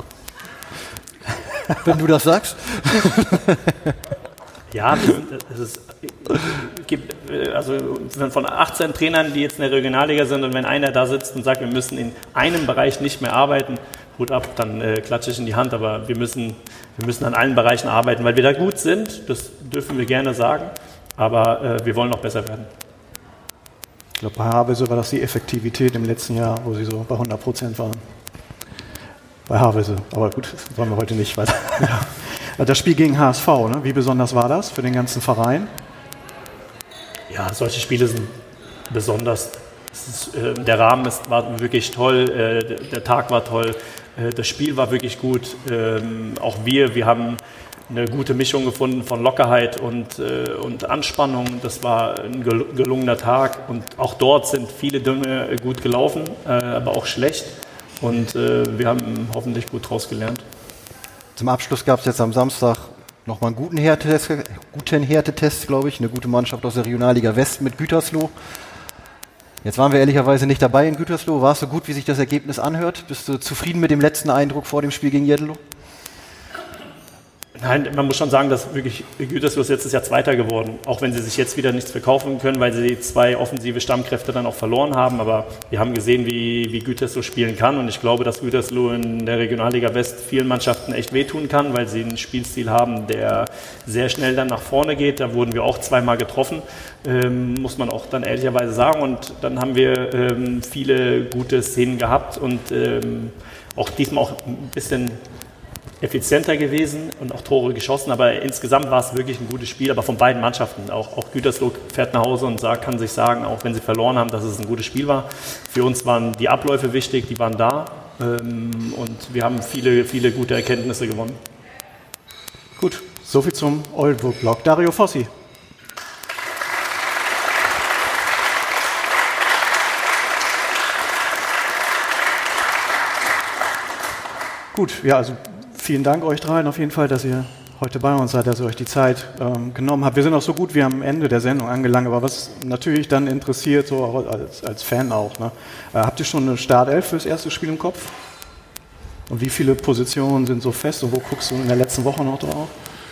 Wenn du das sagst. Ja, es ist, gibt also von achtzehn Trainern, die jetzt in der Regionalliga sind, und wenn einer da sitzt und sagt, wir müssen in einem Bereich nicht mehr arbeiten, Hut ab, dann äh, klatsche ich in die Hand, aber wir müssen, wir müssen an allen Bereichen arbeiten, weil wir da gut sind, das dürfen wir gerne sagen, aber äh, wir wollen noch besser werden. Ich glaube, bei Havelse war das die Effektivität im letzten Jahr, wo sie so bei hundert Prozent waren. Bei Havelse, aber gut, das wollen wir heute nicht weiter. Ja. Das Spiel gegen H S V, ne? Wie besonders war das für den ganzen Verein? Ja, solche Spiele sind besonders. Es ist, äh, der Rahmen ist, war wirklich toll, äh, der, der Tag war toll, äh, das Spiel war wirklich gut. Ähm, auch wir, wir haben eine gute Mischung gefunden von Lockerheit und, äh, und Anspannung. Das war ein gel- gelungener Tag und auch dort sind viele Dinge gut gelaufen, äh, aber auch schlecht. Und äh, wir haben hoffentlich gut draus gelernt. Zum Abschluss gab es jetzt am Samstag nochmal einen guten Härtetest, guten Härtetest, glaube ich. Eine gute Mannschaft aus der Regionalliga West mit Gütersloh. Jetzt waren wir ehrlicherweise nicht dabei in Gütersloh. War es so gut, wie sich das Ergebnis anhört? Bist du zufrieden mit dem letzten Eindruck vor dem Spiel gegen Jeddelo? Nein, man muss schon sagen, dass wirklich Gütersloh ist letztes Jahr Zweiter geworden, auch wenn sie sich jetzt wieder nichts verkaufen können, weil sie zwei offensive Stammkräfte dann auch verloren haben. Aber wir haben gesehen, wie, wie Gütersloh spielen kann, und ich glaube, dass Gütersloh in der Regionalliga West vielen Mannschaften echt wehtun kann, weil sie einen Spielstil haben, der sehr schnell dann nach vorne geht. Da wurden wir auch zweimal getroffen, ähm, muss man auch dann ehrlicherweise sagen. Und dann haben wir ähm, viele gute Szenen gehabt und ähm, auch diesmal auch ein bisschen effizienter gewesen und auch Tore geschossen, aber insgesamt war es wirklich ein gutes Spiel, aber von beiden Mannschaften. Auch, auch Gütersloh fährt nach Hause und sagt, kann sich sagen, auch wenn sie verloren haben, dass es ein gutes Spiel war. Für uns waren die Abläufe wichtig, die waren da, ähm, und wir haben viele, viele gute Erkenntnisse gewonnen. Gut, soviel zum Oldenburg-Blog. Dario Fossi. Gut, ja, also vielen Dank euch dreien auf jeden Fall, dass ihr heute bei uns seid, dass ihr euch die Zeit ähm, genommen habt. Wir sind auch so gut wie am Ende der Sendung angelangt, aber was natürlich dann interessiert, so auch als, als Fan auch, ne? Äh, habt ihr schon eine Startelf fürs erste Spiel im Kopf? Und wie viele Positionen sind so fest und wo guckst du in der letzten Woche noch drauf?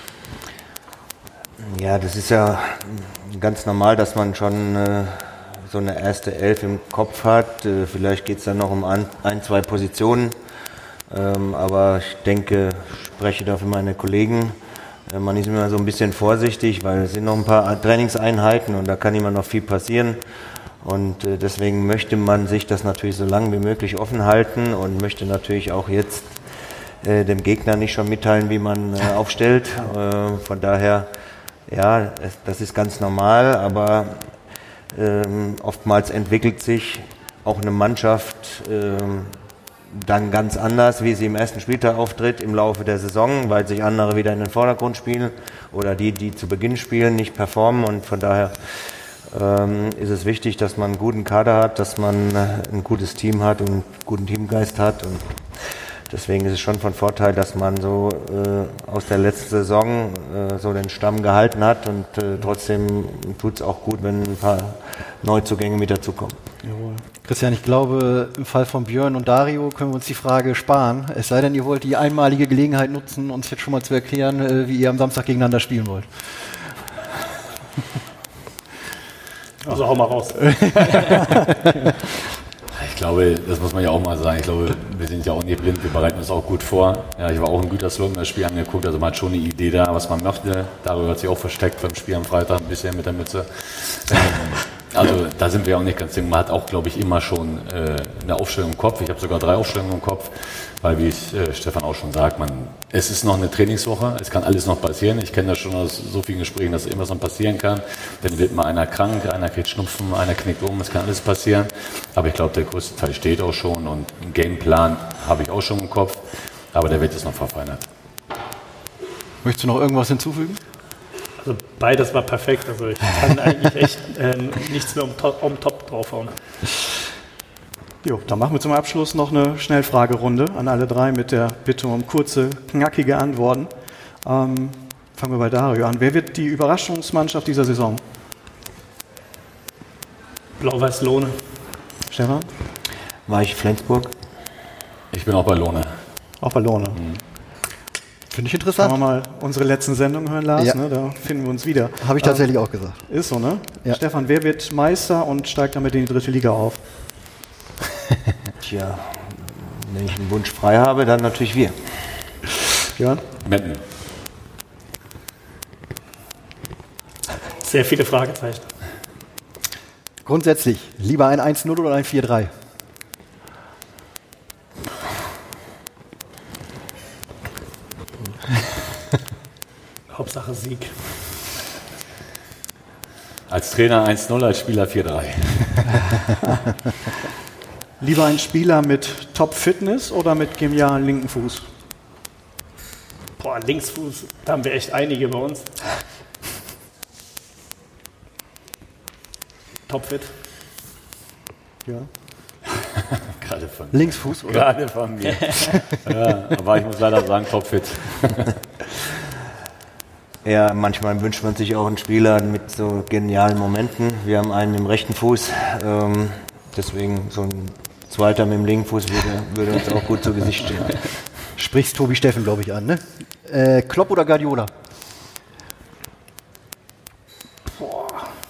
Ja, das ist ja ganz normal, dass man schon äh, so eine erste Elf im Kopf hat. Äh, vielleicht geht es dann noch um ein, ein zwei Positionen. Ähm, aber ich denke, ich spreche da für meine Kollegen, äh, man ist immer so ein bisschen vorsichtig, weil es sind noch ein paar Trainingseinheiten und da kann immer noch viel passieren. Und äh, deswegen möchte man sich das natürlich so lange wie möglich offen halten und möchte natürlich auch jetzt äh, dem Gegner nicht schon mitteilen, wie man äh, aufstellt. Äh, von daher, ja, es, das ist ganz normal, aber ähm, oftmals entwickelt sich auch eine Mannschaft ähm, dann ganz anders, wie sie im ersten Spieltag auftritt im Laufe der Saison, weil sich andere wieder in den Vordergrund spielen oder die, die zu Beginn spielen, nicht performen. Und von daher ähm, ist es wichtig, dass man einen guten Kader hat, dass man ein gutes Team hat und einen guten Teamgeist hat. Und deswegen ist es schon von Vorteil, dass man so äh, aus der letzten Saison äh, so den Stamm gehalten hat. Und äh, trotzdem tut es auch gut, wenn ein paar Neuzugänge mit dazukommen. Jawohl. Christian, ich glaube, im Fall von Björn und Dario können wir uns die Frage sparen. Es sei denn, ihr wollt die einmalige Gelegenheit nutzen, uns jetzt schon mal zu erklären, wie ihr am Samstag gegeneinander spielen wollt. Also hau mal raus. Ich glaube, das muss man ja auch mal sagen. Ich glaube, wir sind ja auch nicht blind, wir bereiten uns auch gut vor. Ja, ich war auch in Gütersloh das Spiel angeguckt, also man hat schon eine Idee da, was man möchte. Darüber hat sich auch versteckt beim Spiel am Freitag ein bisschen mit der Mütze. Also da sind wir auch nicht ganz ding. Man hat auch, glaube ich, immer schon äh, eine Aufstellung im Kopf. Ich habe sogar drei Aufstellungen im Kopf, weil, wie es äh, Stefan auch schon sagt, man, es ist noch eine Trainingswoche, es kann alles noch passieren. Ich kenne das schon aus so vielen Gesprächen, dass irgendwas noch passieren kann. Dann wird mal einer krank, einer kriegt Schnupfen, einer knickt um, es kann alles passieren. Aber ich glaube, der größte Teil steht auch schon und einen Gameplan habe ich auch schon im Kopf, aber der wird jetzt noch verfeinert. Möchtest du noch irgendwas hinzufügen? Also beides war perfekt, also ich kann eigentlich echt äh, nichts mehr um, um Top draufhauen. Jo, dann machen wir zum Abschluss noch eine Schnellfragerunde an alle drei mit der Bitte um kurze, knackige Antworten. Ähm, fangen wir bei Dario an. Wer wird die Überraschungsmannschaft dieser Saison? Blau-Weiß Lohne. Stefan? War ich Flensburg? Ich bin auch bei Lohne. Auch bei Lohne. Mhm. Finde ich Können interessant. wir mal unsere letzten Sendungen hören, Lars? Ja. Ne? Da finden wir uns wieder. Habe ich tatsächlich ähm, auch gesagt. Ist so, ne? Ja. Stefan, wer wird Meister und steigt damit in die dritte Liga auf? Tja, wenn ich einen Wunsch frei habe, dann natürlich wir. Björn? Metten. Sehr viele Fragezeichen. Grundsätzlich, lieber ein eins null oder ein vier drei? Hauptsache Sieg. Als Trainer eins null, als Spieler vier drei. Lieber ein Spieler mit Top-Fitness oder mit genialen linken Fuß? Boah, Linksfuß, da haben wir echt einige bei uns. Topfit. Ja. Gerade von mir. Linksfuß, oder? Gerade von mir. Ja, aber ich muss leider sagen, topfit. Ja, manchmal wünscht man sich auch einen Spieler mit so genialen Momenten. Wir haben einen im rechten Fuß, ähm, deswegen so ein zweiter mit dem linken Fuß würde, würde uns auch gut zu Gesicht stehen. Sprichst Tobi Steffen, glaube ich, an, ne? Äh, Klopp oder Guardiola? Boah,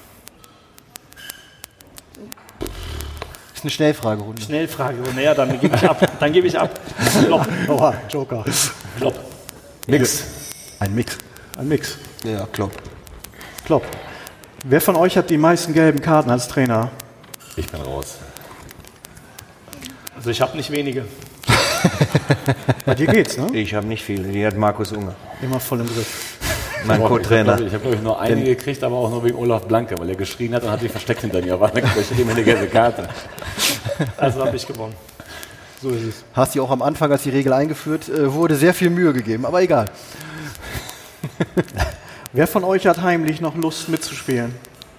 Das ist eine Schnellfragerunde. Schnellfrage. Naja, dann gebe ich ab. Dann gebe ich ab. Klopp. Oha, Joker. Klopp. Nix. Ein Mix. Ein Mix. Ja, Klopp. Klopp. Wer von euch hat die meisten gelben Karten als Trainer? Ich bin raus. Also ich habe nicht wenige. Bei dir geht's, ne? Ich habe nicht viele, die hat Markus Unger, Immer voll im Griff. mein Ich habe, Co-Trainer. glaube ich, hab, glaub ich, nur eine gekriegt, aber auch nur wegen Olaf Blanke, weil er geschrien hat und hat sich versteckt hinter mir. Aber dann kriegte ich immer eine gelbe Karte. Also habe ich gewonnen. So ist es. Hast du auch am Anfang, als die Regel eingeführt äh, wurde, sehr viel Mühe gegeben, aber egal. Wer von euch hat heimlich noch Lust mitzuspielen?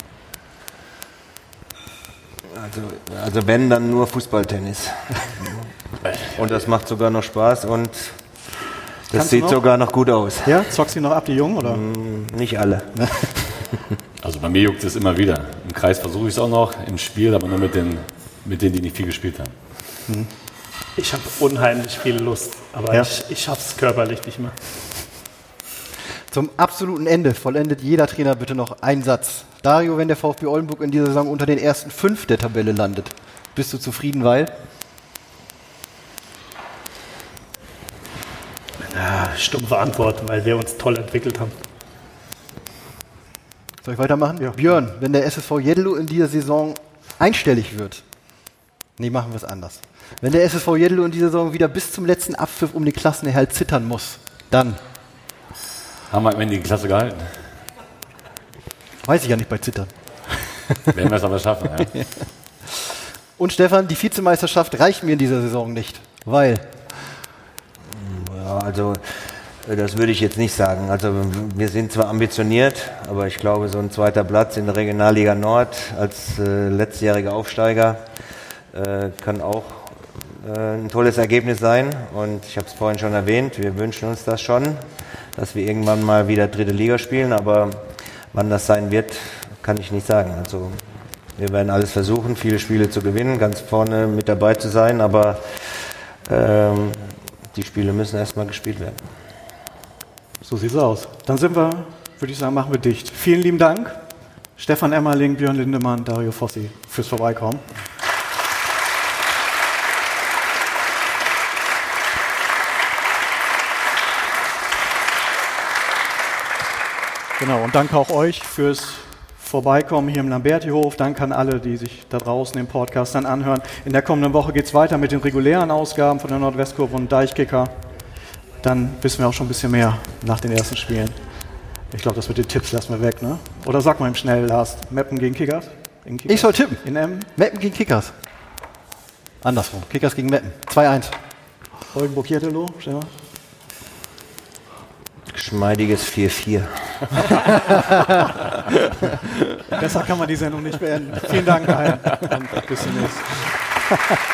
Also, also wenn, dann nur Fußballtennis. Und das macht sogar noch Spaß und das Kannst du sieht noch? sogar noch gut aus. Ja? Zockst du noch ab, die Jungen, oder? Nicht alle. Also bei mir juckt es immer wieder. Im Kreis versuche ich es auch noch, im Spiel, aber nur mit, den, mit denen, die nicht viel gespielt haben. Ich habe unheimlich viel Lust, aber Ja. ich, ich schaffe es körperlich nicht mehr. Zum absoluten Ende vollendet jeder Trainer bitte noch einen Satz. Dario, wenn der VfB Oldenburg in dieser Saison unter den ersten fünf der Tabelle landet, bist du zufrieden, weil? Ja, stumpfe Antwort, weil wir uns toll entwickelt haben. Soll ich weitermachen? Ja. Björn, wenn der S S V Jeddelo in dieser Saison einstellig wird, Nee, machen wir es anders. Wenn der S S V Jedelo in dieser Saison wieder bis zum letzten Abpfiff um den Klassenerhalt zittern muss, dann haben wir am Ende die Klasse gehalten. Weiß ich ja nicht bei Zittern. Werden wir es aber schaffen, ja. Und Stefan, die Vizemeisterschaft reicht mir in dieser Saison nicht, weil... Ja, also das würde ich jetzt nicht sagen. Also wir sind zwar ambitioniert, aber ich glaube, so ein zweiter Platz in der Regionalliga Nord als äh, letztjähriger Aufsteiger äh, kann auch äh, ein tolles Ergebnis sein. Und ich habe es vorhin schon erwähnt, wir wünschen uns das schon, dass wir irgendwann mal wieder dritte Liga spielen, aber wann das sein wird, kann ich nicht sagen. Also wir werden alles versuchen, viele Spiele zu gewinnen, ganz vorne mit dabei zu sein, aber ähm, die Spiele müssen erstmal gespielt werden. So sieht's aus. Dann sind wir, würde ich sagen, machen wir dicht. Vielen lieben Dank, Stefan Emmerling, Björn Lindemann, Dario Fossi, fürs Vorbeikommen. Genau, und danke auch euch fürs Vorbeikommen hier im Lamberti-Hof. Danke an alle, die sich da draußen den Podcast dann anhören. In der kommenden Woche geht es weiter mit den regulären Ausgaben von der Nordwestkurve und Deichkicker. Dann wissen wir auch schon ein bisschen mehr nach den ersten Spielen. Ich glaube, das mit den Tipps lassen wir weg, ne? Oder sag mal im Schnell, Lars, Meppen gegen Kickers? Kickers? Ich soll tippen. In Emmen? Meppen gegen Kickers. Andersrum. Kickers gegen Meppen. zwei eins. Oldenburg Jedelo, Stefan? Geschmeidiges vier vier. Besser kann man die Sendung nicht beenden. Vielen Dank allen. Und bis zum nächsten Mal.